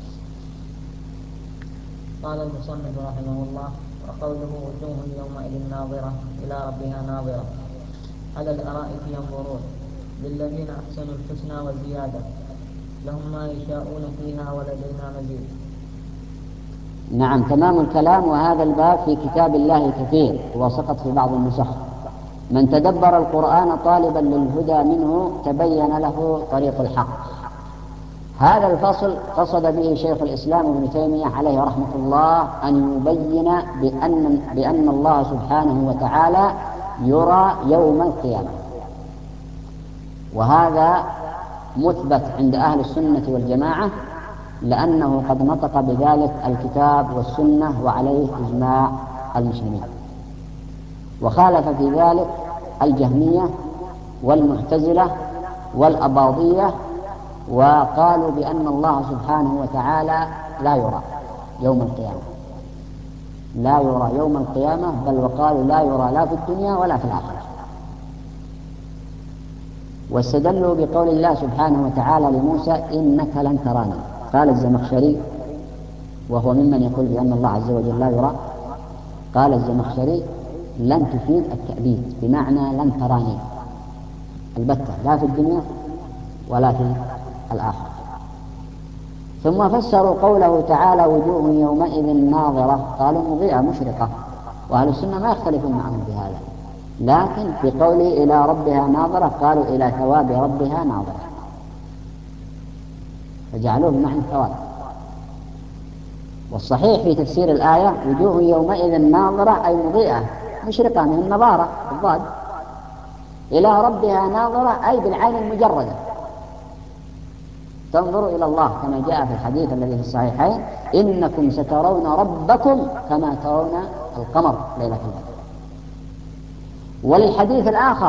قال المصنف رحمه الله: وقوله وجوه يومئذ ناظرة إلى ربها ناظرة، على الأرائك ينظرون، للذين أحسنوا الحسنى وزيادة، لهم ما يشاءون فيها ولدينا مزيد. نعم تمام الكلام. وهذا الباب في كتاب الله كثير وسقط في بعض النسخ. من تدبر القرآن طالبا للهدى منه تبين له طريق الحق. هذا الفصل قصد به شيخ الإسلام ابن تيمية عليه رحمة الله أن يبين بأن الله سبحانه وتعالى يرى يوم القيامة، وهذا مثبت عند أهل السنة والجماعة، لأنه قد نطق بذلك الكتاب والسنة وعليه إجماع المسلمين. وخالف في ذلك الجهمية والمعتزلة والأباضية، وقالوا بأن الله سبحانه وتعالى لا يرى يوم القيامة، لا يرى يوم القيامة، بل وقالوا لا يرى لا في الدنيا ولا في الآخرة. واستدلوا بقول الله سبحانه وتعالى لموسى إنك لن تراني. قال الزمخشري وهو ممن يقول بأن الله عز وجل لا يرى، قال الزمخشري لن تفيد التأبيد، بمعنى لن تراني البتة لا في الدنيا ولا في الآخرة. ثم فسروا قوله تعالى وجوه يومئذ ناظرة، قالوا مضيئة مشرقة، وأهل السنة ما يختلفون معهم في هذا، لكن في قوله إلى ربها ناظرة قالوا إلى ثواب ربها ناظرة، فجعلوه بمعنى الثواب. والصحيح في تفسير الآية وجوه يومئذ ناظرة أي مضيئة مشرقة من النظارة بالضاد، إلى ربها ناظرة أي بالعين المجردة تنظر إلى الله، كما جاء في الحديث الذي في الصحيحين إنكم سترون ربكم كما ترون القمر ليلة البدر. وللحديث الآخر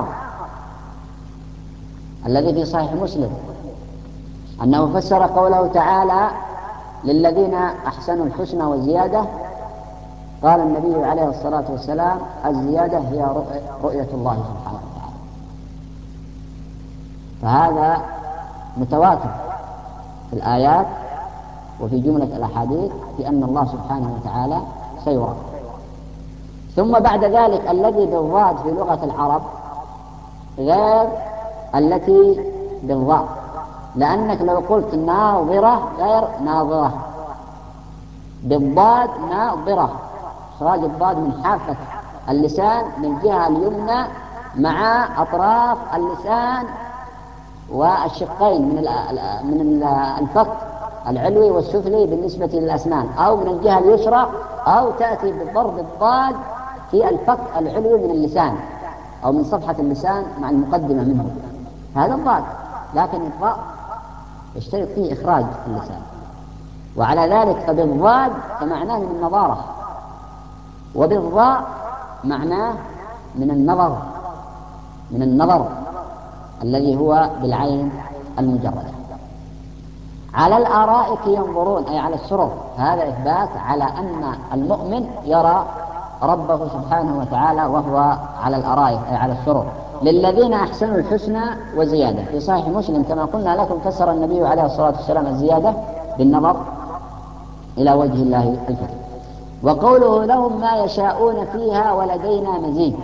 الذي في صحيح مسلم أنه فسر قوله تعالى للذين أحسنوا الحسنى وزيادة، قال النبي عليه الصلاة والسلام الزيادة هي رؤية الله سبحانه وتعالى. فهذا متواتر في الآيات وفي جملة الأحاديث بأن الله سبحانه وتعالى سيرى. ثم بعد ذلك الذي بالضاد في لغة العرب غير التي بالضاء، لأنك لو قلت ناظرة غير ناظرة، بالضاد ناظرة، إخراج الضاد من حافة اللسان من الجهة اليمنى مع أطراف اللسان والشقين من الفك العلوي والسفلي بالنسبة للأسنان، أو من الجهة اليسرى، أو تأتي بضرب الضاد في الفك العلوي من اللسان أو من صفحة اللسان مع المقدمة منه، هذا الضاد. لكن الضاء يشترط فيه إخراج اللسان، وعلى ذلك فبالضاد فمعناه من النظارة، وبالضاء معناه من النظر، من النظر الذي هو بالعين المجردة. على الأرائك ينظرون أي على السرر، هذا إثبات على أن المؤمن يرى ربه سبحانه وتعالى وهو على الأرائك أي على السرر. للذين أحسنوا الحسنى وزيادة، في صحيح مسلم كما قلنا لكم فسر النبي عليه الصلاة والسلام الزيادة بالنظر إلى وجه الله الكريم. وقوله لهم ما يشاءون فيها ولدينا مزيد،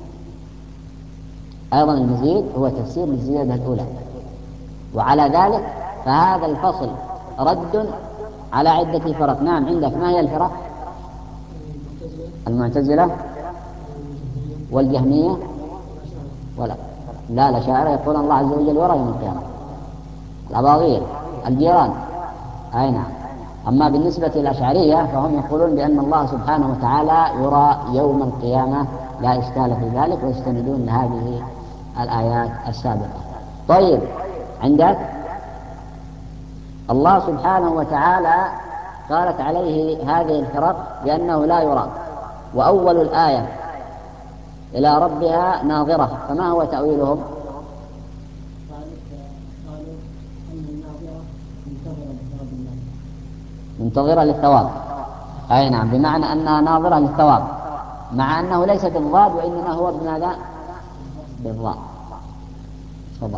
أيضا المزيد هو تفسير للزيادة الأولى. وعلى ذلك فهذا الفصل رد على عدة فرق. نعم عندك، ما هي الفرق؟ المعتزلة والجهمية لا الأشاعرة يقول الله عز وجل يرى يوم القيامة، الأباضية الجيران أي نعم. أما بالنسبة للأشعرية فهم يقولون بأن الله سبحانه وتعالى يرى يوم القيامة، لا إشكال في ذلك، ويستندون لهذه الآيات السابقة. طيب عندك الله سبحانه وتعالى قالت عليه هذه الفرق بأنه لا يرى، وأول الآية إلى ربها ناظرة، فما هو تأويلهم؟ منتظرة للثواب، أي نعم، بمعنى أنها ناظرة للثواب، مع أنه ليس بالضاد وإنما هو بماذا؟ بالضاء. تفضل.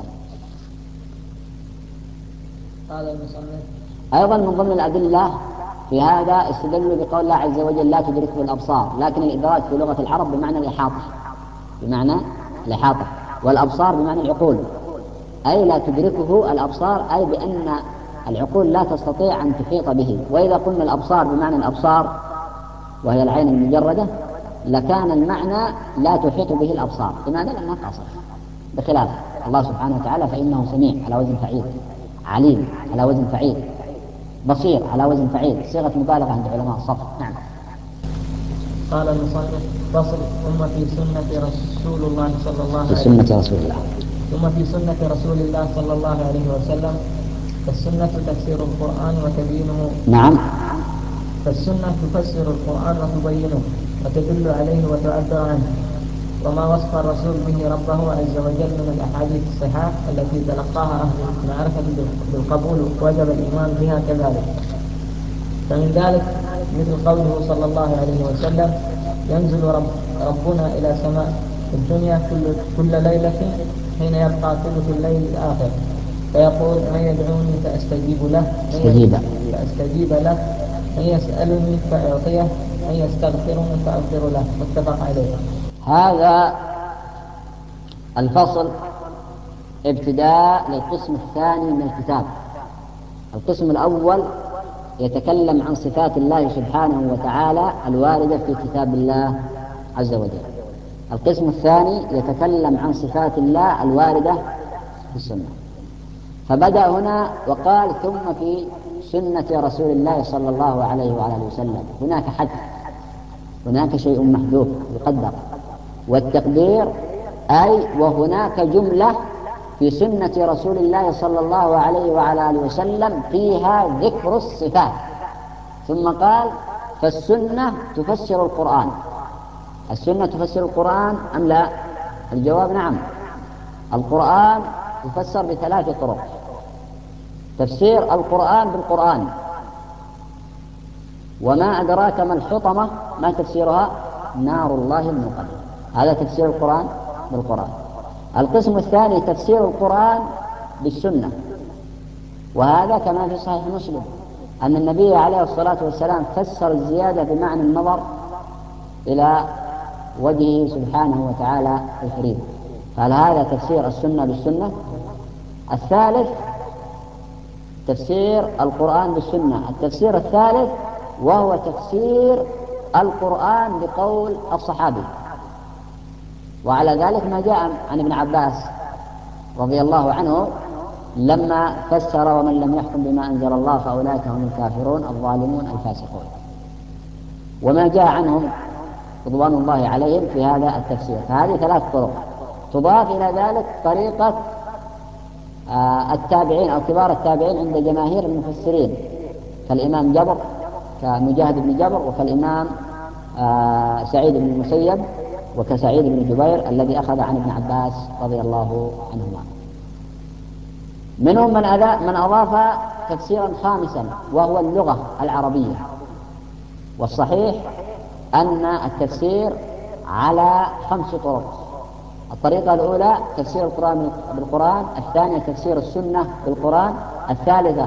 قال المصنف أيضا من ضمن الأدلة في هذا استدلوا بقول الله عز وجل لا تدركه الأبصار، لكن الإدراك في لغة العرب بمعنى الإحاطة، بمعنى الإحاطة، والأبصار بمعنى العقول، أي لا تدركه الأبصار، أي بأن العقول لا تستطيع أن تحيط به. وإذا قلنا الأبصار بمعنى الأبصار وهي العين المجردة لكان المعنى لا تحيط به الأبصار. لماذا؟ لأنها قاصرة، بخلاف الله سبحانه وتعالى فإنه سميع على وزن فعيل، عليم على وزن فعيل، بصير على وزن فعيل، صيغة مبالغة عند علماء الصرف. نعم. قال المصنف: فصل. ثم في سنة رسول الله صلى الله عليه وسلم. ثم في سنة رسول الله صلى الله عليه وسلم. فالسنة تفسير القرآن وتبيينه. نعم. فالسنة تفسر القرآن وتبينه وتدل عليه وتعبر عنه، وما وصف الرسول به ربه عز وجل من الأحاديث الصحاح التي تلقاها أهل المعرفة بالقبول وجب الإيمان بها كذلك. فمن ذلك مثل قوله صلى الله عليه وسلم: ينزل ربنا إلى سماء الدنيا كل ليلة حين يبقى ثلث الليل الآخر، فيقول: من يدعوني فأستجيب له، من يسألني فأعطيه، من يستغفرني فأغفر له. متفق عليه. هذا الفصل ابتداء للقسم الثاني من الكتاب. القسم الأول يتكلم عن صفات الله سبحانه وتعالى الواردة في كتاب الله عز وجل. القسم الثاني يتكلم عن صفات الله الواردة في السنة. فبدأ هنا وقال: ثم في سنة رسول الله صلى الله عليه وعلى آله وسلم. هناك حدث، هناك شيء محذوف يقدر، والتقدير أي وهناك جملة في سنة رسول الله صلى الله عليه وعلى آله وسلم فيها ذكر الصفات. ثم قال: فالسنة تفسر القرآن. السنة تفسر القرآن أم لا؟ الجواب نعم. القرآن يفسر بثلاث طرق: تفسير القرآن بالقرآن. وما أدراك ما الحطمة، ما تفسيرها؟ نار الله الموقدة. هذا تفسير القرآن بالقرآن. القسم الثاني تفسير القرآن بالسنة، وهذا كما في صحيح مسلم أن النبي عليه الصلاة والسلام فسر الزيادة بمعنى النظر إلى وجهه سبحانه وتعالى الكريم. قال: هذا تفسير السنة بالسنة. الثالث تفسير القرآن بالسنة. التفسير الثالث وهو تفسير القرآن بقول الصحابي. وعلى ذلك ما جاء عن ابن عباس رضي الله عنه لما فسر: ومن لم يحكم بما أنزل الله فأولئك هم الكافرون الظالمون الفاسقون. وما جاء عنهم رضوان الله عليهم في هذا التفسير. فهذه ثلاث طرق. تضاف إلى ذلك طريقة التابعين أو كبار التابعين عند جماهير المفسرين كالإمام جبر، كمجاهد بن جبر، وكالإمام سعيد بن المسيب، وكسعيد بن جبير الذي أخذ عن ابن عباس رضي الله عنهما. منهم من أضاف تفسيرا خامسا وهو اللغة العربية. والصحيح أن التفسير على 5 طرق. الطريقة الأولى تفسير القرآن بالقرآن، الثانية تفسير السنة بالقرآن، الثالثة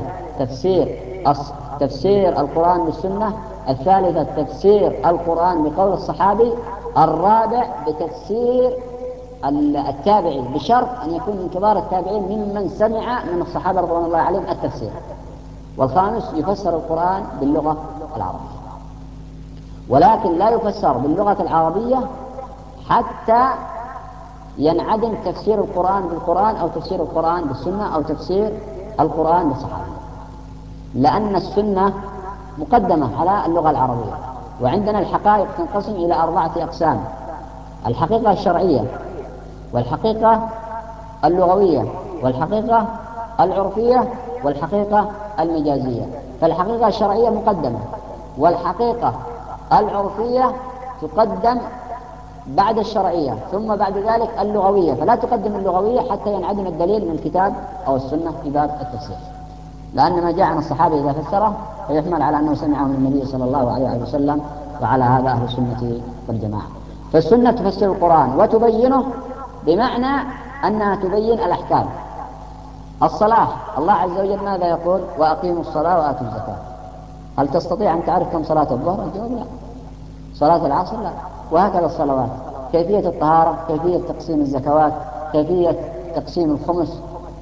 تفسير القرآن بالسنة، الثالثة تفسير القرآن بقول الصحابي، الرابع بتفسير التابعي بشرط أن يكون من كبار التابعين ممن سمع من الصحابة رضوان الله عليهم التفسير، والخامس يفسر القرآن باللغة العربية. ولكن لا يفسر باللغة العربية حتى ينعدم تفسير القرآن بالقرآن أو تفسير القرآن بالسنة أو تفسير القرآن بالصحابة، لأن السنة مقدمة على اللغة العربية. وعندنا الحقائق تنقسم إلى 4 أقسام: الحقيقة الشرعية، والحقيقة اللغوية، والحقيقة العرفية، والحقيقة المجازية. فالحقيقة الشرعية مقدمة، والحقيقة العرفية تقدم بعد الشرعية، ثم بعد ذلك اللغوية، فلا تقدم اللغوية حتى ينعدم الدليل من الكتاب أو السنة في باب التفسير، لأن ما جاء عن الصحابة إذا فسره فيحمل على أنه سمعه من النبي صلى الله عليه وسلم، وعلى هذا أهل السنة والجماعة. فالسنة تفسر القرآن وتبينه، بمعنى أنها تبين الأحكام. الصلاة الله عز وجل ماذا يقول؟ وأقيموا الصلاة وآتوا الزكاة. هل تستطيع أن تعرف كم صلاة الظهر؟ الجواب لا. صلاة العصر لا. وهكذا الصلوات، كيفية الطهارة، كيفية تقسيم الزكوات، كيفية تقسيم الخمس،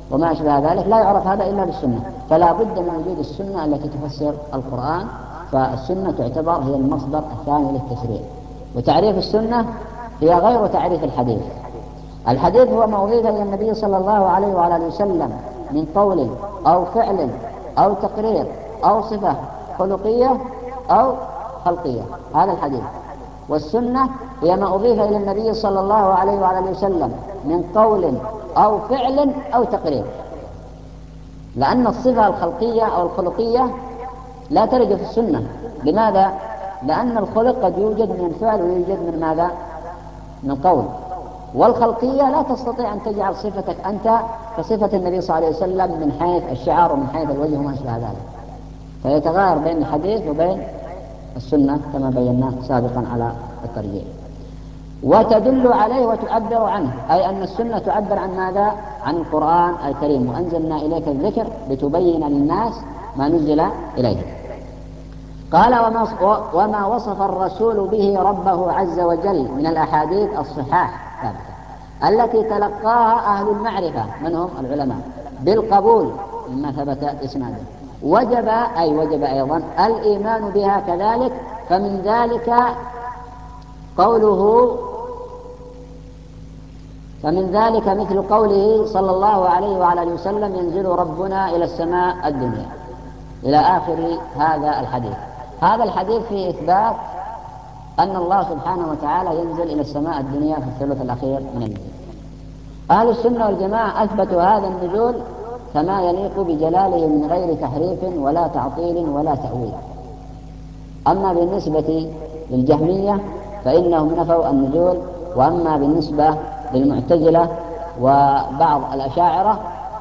وما أشبه ذلك لا يعرف هذا إلا بالسنة. فلا بد من وجود السنة التي تفسر القرآن، فالسنة تعتبر هي المصدر الثاني للتشريع. وتعريف السنة هي غير تعريف الحديث. الحديث هو ما أضيف إلى النبي صلى الله عليه وعلى آله وسلم من قول أو فعل أو تقرير أو صفة خلقية أو خلقية، هذا الحديث. والسنة هي ما أضيف إلى النبي صلى الله عليه وعلى آله وسلم من قول أو فعل أو تقرير، لأن الصفة الخلقية أو الخلقية لا ترد في السنة. لماذا؟ لأن الخلق قد يوجد من الفعل ويوجد من ماذا؟ من القول. والخلقية لا تستطيع أن تجعل صفتك أنت كصفة النبي صلى الله عليه وسلم من حيث الشعار ومن حيث الوجه وما أشبه ذلك، فيتغير بين الحديث وبين السنة كما بينا سابقا على الترجيح. وتدل عليه وتعبر عنه، أي أن السنة تعبر عن ماذا؟ عن القرآن الكريم. وأنزلنا إليك الذكر لتبين للناس ما نزل إليه. قال وما وصف الرسول به ربه عز وجل من الأحاديث الصحاح التي تلقاها أهل المعرفة منهم العلماء بالقبول مما ثبت إسناده، وجب أيضا الإيمان بها كذلك. فمن ذلك مثل قوله صلى الله عليه وعلى آله وسلم ينزل ربنا إلى السماء الدنيا إلى آخر هذا الحديث. هذا الحديث فيه إثبات أن الله سبحانه وتعالى ينزل إلى السماء الدنيا في الثلث الأخير من الليل. أهل السنة والجماعة أثبتوا هذا النزول كما يليق بجلاله من غير تحريف ولا تعطيل ولا تأويل. أما بالنسبة للجهمية فإنهم نفوا النزول، وأما بالنسبة للمعتزلة وبعض الأشاعرة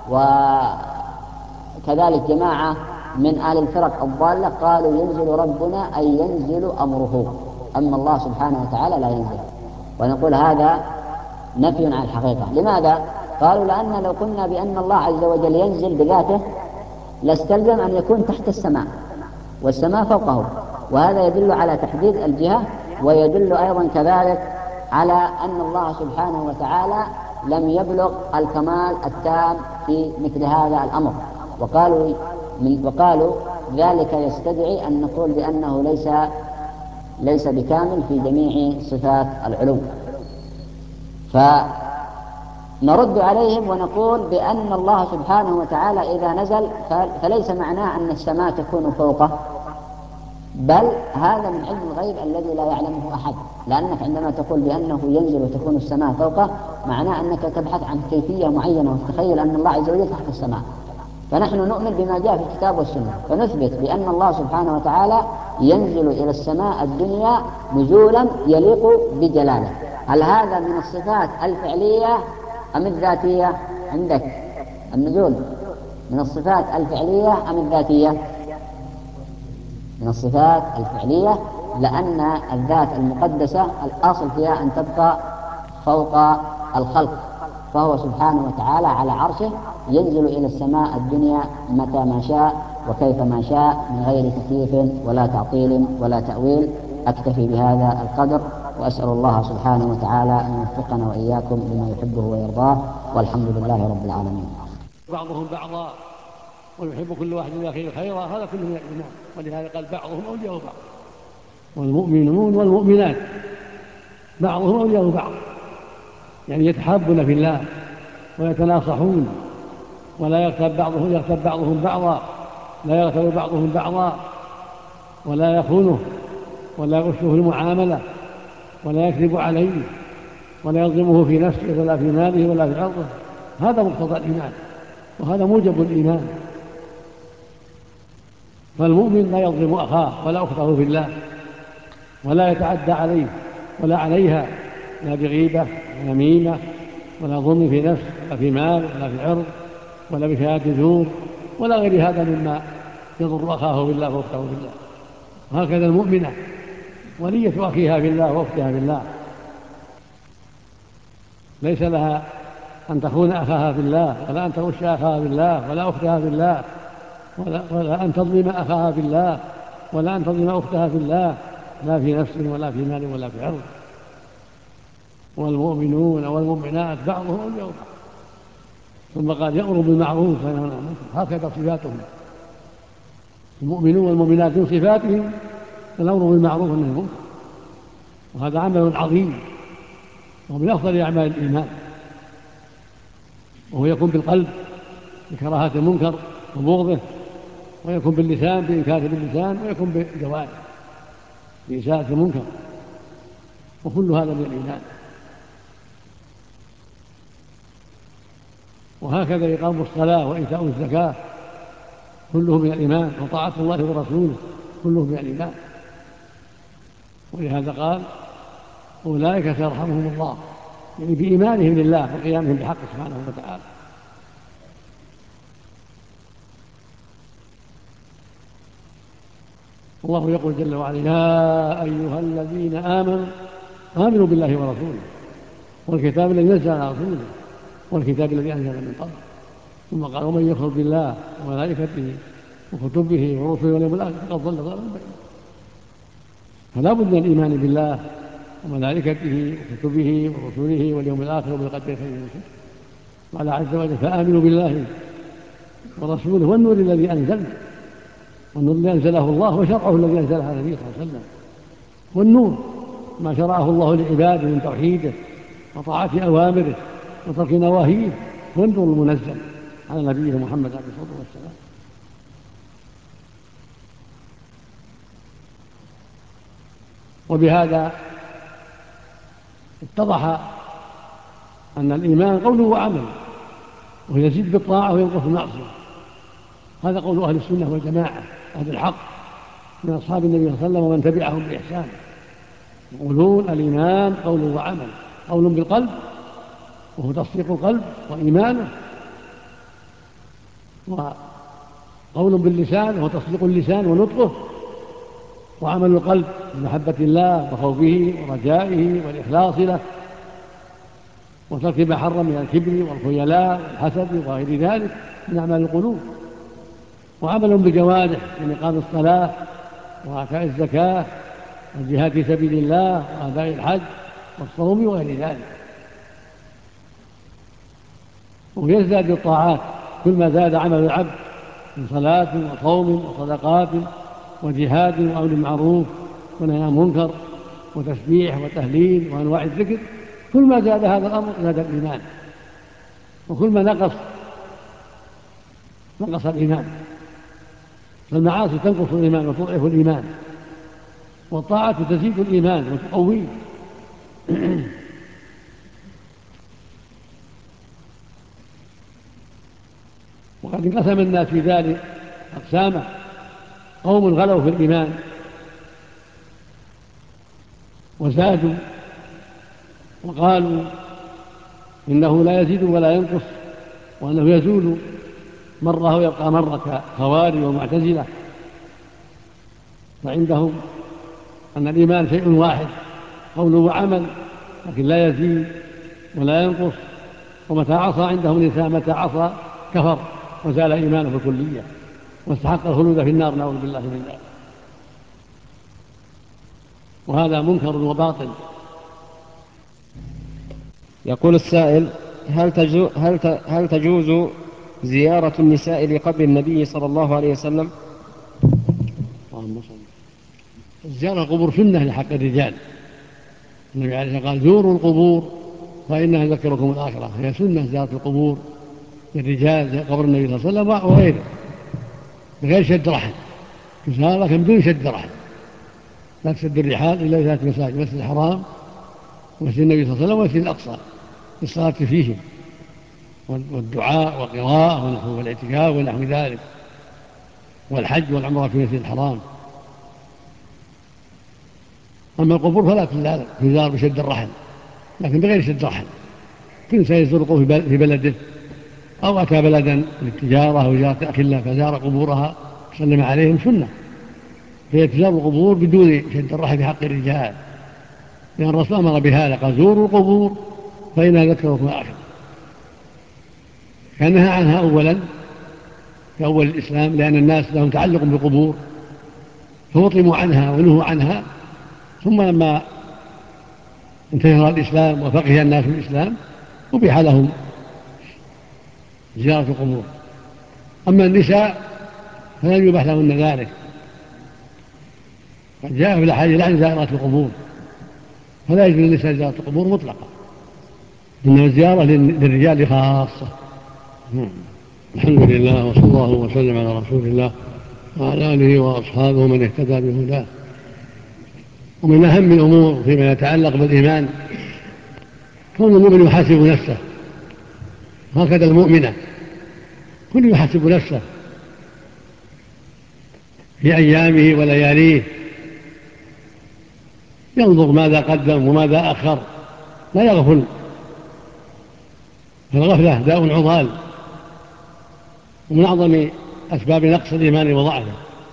وكذلك جماعة من أهل الفرق الضالة قالوا ينزل ربنا أي ينزل أمره، أما الله سبحانه وتعالى لا ينزل. ونقول هذا نفي عن الحقيقة. لماذا؟ قالوا لأن لو قلنا بأن الله عز وجل ينزل بذاته لاستلزم أن يكون تحت السماء والسماء فوقه، وهذا يدل على تحديد الجهة، ويدل أيضا كذلك على أن الله سبحانه وتعالى لم يبلغ الكمال التام في مثل هذا الأمر. وقالوا ذلك يستدعي أن نقول بأنه ليس بكامل في جميع صفات العلو. فنرد عليهم ونقول بأن الله سبحانه وتعالى إذا نزل فليس معناه أن السماء تكون فوقه، بل هذا من علم الغيب الذي لا يعلمه أحد. لأنك عندما تقول بأنه ينزل وتكون السماء فوقه معناه أنك تبحث عن كيفية معينة وتتخيل أن الله عز وجل تحت السماء. فنحن نؤمن بما جاء في الكتاب والسنة، فنثبت بأن الله سبحانه وتعالى ينزل إلى السماء الدنيا نزولا يليق بجلاله. هل هذا من الصفات الفعلية أم الذاتية؟ عندك النزول من الصفات الفعلية أم الذاتية؟ من الصفات الفعلية، لأن الذات المقدسة الأصل فيها أن تبقى فوق الخلق، فهو سبحانه وتعالى على عرشه ينزل إلى السماء الدنيا متى ما شاء وكيف ما شاء من غير تكييف ولا تعطيل ولا تأويل. أكتفي بهذا القدر، وأسأل الله سبحانه وتعالى أن يوفقنا وإياكم لما يحبه ويرضاه، والحمد لله رب العالمين. بعضهم بعضا ويحب كل واحد من أخيه خيرا، هذا كله من الإيمان، ولهذا قال بعضهم أولياء بعض. والمؤمنون والمؤمنات بعضهم أولياء بعض، يعني يتحابون في الله ويتناصحون، ولا يغتب بعضهم بعضا، لا يغتب بعضهم بعضا، ولا يخونه ولا يغشه في المعاملة، ولا يكذب عليه، ولا يظلمه في نفسه ولا في ماله ولا في عرضه. هذا مقتضى الإيمان، وهذا موجب الإيمان. فالمؤمن لا يظلم أخاه ولا أخته في الله، ولا يتعدى عليه ولا عليها، لا بغيبة ولا نميمة ولا ظلم في نفس ولا في مال ولا في عرض ولا بشهادة زور ولا غير هذا مما يضر أخاه بالله وأخته بالله. وهكذا المؤمنة ولية أخيها بالله وأختها بالله، ليس لها أن تخون أخاها بالله، ولا أن تغش أخاها بالله، ولا أختها بالله، ولا أن تظلم أخاها بالله، ولا أن تظلم أختها بالله، لا في نفس ولا في مال ولا في عرض. والمؤمنون والمؤمنات بعضهم أولياء بعض، ثم قال يأمر بالمعروف وينهى عن المنكر. هكذا صفاتهم المؤمنون والمؤمنات من صفاتهم الأمر بالمعروف والنهي عن المنكر، وهذا عمل عظيم ومن أفضل أعمال الإيمان، وهو يكون بالقلب بكراهة المنكر وبغضه، ويكون باللسان بإنكاره باللسان، ويكون بالجوارح بإزالة المنكر، وكل هذا من الإيمان. وهكذا إقام الصلاة وإيتاء الزكاة كله من الإيمان، وطاعة الله ورسوله كله من الإيمان. ولهذا قال أولئك سيرحمهم الله، يعني بإيمانهم لله وقيامهم بحق سبحانه وتعالى. الله يقول جل وعلا يا أيها الذين آمنوا بالله ورسوله والكتاب الذي نزل على رسوله والكتاب الذي أنزل من قبل. ثم قال ومن يكفر بالله وملائكته وكتبه ورسله واليوم الآخر فقد ضل ضلالا بعيدا. فلا بد من الإيمان بالله وملائكته وكتبه ورسله واليوم الآخر وبالقدر خيره وشره. قال عز وجل فآمنوا بالله ورسوله والنور الذي أنزلنا، والنور الذي أنزله الله وشرعه الذي أنزله على النبي صلى الله عليه وسلم. والنور ما شرعه الله لعباده من توحيده وطاعة أوامره وترك نواهيه، والنور المنزل على نبيه محمد عليه الصلاة والسلام. وبهذا اتضح أن الإيمان قول وعمل، ويزيد بالطاعة وينقص بالمعصية. هذا قول أهل السنة والجماعة أهل الحق من أصحاب النبي صلى الله عليه وسلم ومن تبعهم بإحسان، يقولون الإيمان قول وعمل، قول بالقلب وهو تصديق القلب وإيمانه، وقول باللسان وهو تصديق اللسان ونطقه، وعمل القلب بمحبة الله وخوفه ورجائه والإخلاص له، وترك ما حرم من الكبر والخيلاء والحسد وغير ذلك من أعمال القلوب. وعمل بالجوارح من إقام الصلاة وإيتاء الزكاة والجهاد في سبيل الله وأداء الحج والصوم وغير ذلك. ويزداد بالطاعات كل ما زاد عمل العبد من صلاة وصوم وصدقات وجهاد وأمر بالمعروف ونهي عن المنكر وتسبيح وتهليل وأنواع الذكر، كل ما زاد هذا الأمر زاد الإيمان، وكل ما نقص الإيمان. فالمعاصي تنقص الإيمان وتضعف الإيمان، والطاعة تزيد الإيمان وتقويه. وقد انقسم الناس في ذلك أقساما: قوم غلوا في الإيمان وزادوا وقالوا إنه لا يزيد ولا ينقص، وأنه يزول مرة ويبقى مرة، كخوارج ومعتزلة. فعندهم أن الإيمان شيء واحد قول وعمل، لكن لا يزيد ولا ينقص، ومتى عصى عندهم الإنسان متى عصى كفر وزال إيمانه بالكلية واستحق الخلود في النار، نعوذ بالله من ذلك. وهذا منكر وباطل. يقول السائل: هل تجوز زيارة النساء لقبر النبي صلى الله عليه وسلم؟ زيارة القبور سنة لحق الرجال. النبي عليه الصلاة والسلام قال: زوروا القبور فإنها تذكركم الآخرة. هي سنة زيارة القبور للرجال زي قبر النبي صلى الله عليه وسلم وغيره، بغير شد رحل، تزار لكن بدون شد رحل. لا تشد الرحال إلا إذا كانت مساجد: مسجد الحرام ومسجد النبي صلى الله عليه وسلم ومسجد الأقصى للصلاة فيه والدعاء والقراءة ونحو والاعتكاف ونحو ذلك، والحج والعمرة في مسجد الحرام. أما القبور فلا تزار بشد الرحل، لكن بغير شد الرحل. كل إنسان يزور في بلده أو أتى بلدا للتجارة أو زيارة أخله فزار قبورها وسلم عليهم سنة، فهي تزار القبور بدون شد الرحل في حق الرجال، لأن الرسول أمر بهذا قال: زوروا القبور فإنها تذكركم الآخرة. فنهى عنها أولا في أول الإسلام، لأن الناس لهم تعلق بالقبور فوطموا عنها ونهوا عنها. ثم لما انتشر الإسلام وفقه الناس في الإسلام أبيح لهم زيارة القبور. أما النساء فلن يباح لهن ذلك، قد جاء في الأحاديث عن زيارة القبور، فلا يجوز للنساء زيارة القبور مطلقا، إنما الزيارة للرجال خاصة. الحمد لله، وصلى الله وسلم على رسول الله وعلى آله وأصحابه من اهتدى بهداه. ومن أهم الأمور فيما يتعلق بالإيمان كون المؤمن يحاسب نفسه، هكذا المؤمنة كل يحاسب نفسه في أيامه ولياليه، ينظر ماذا قدم وماذا أخر، لا يغفل، الغفلة داء عضال ومن أعظم أسباب نقص الإيمان وضعفه.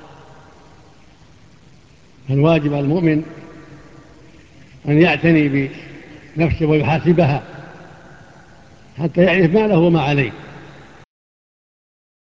فالواجب على المؤمن أن يعتني بنفسه ويحاسبها حتى يعرف ما له وما عليه.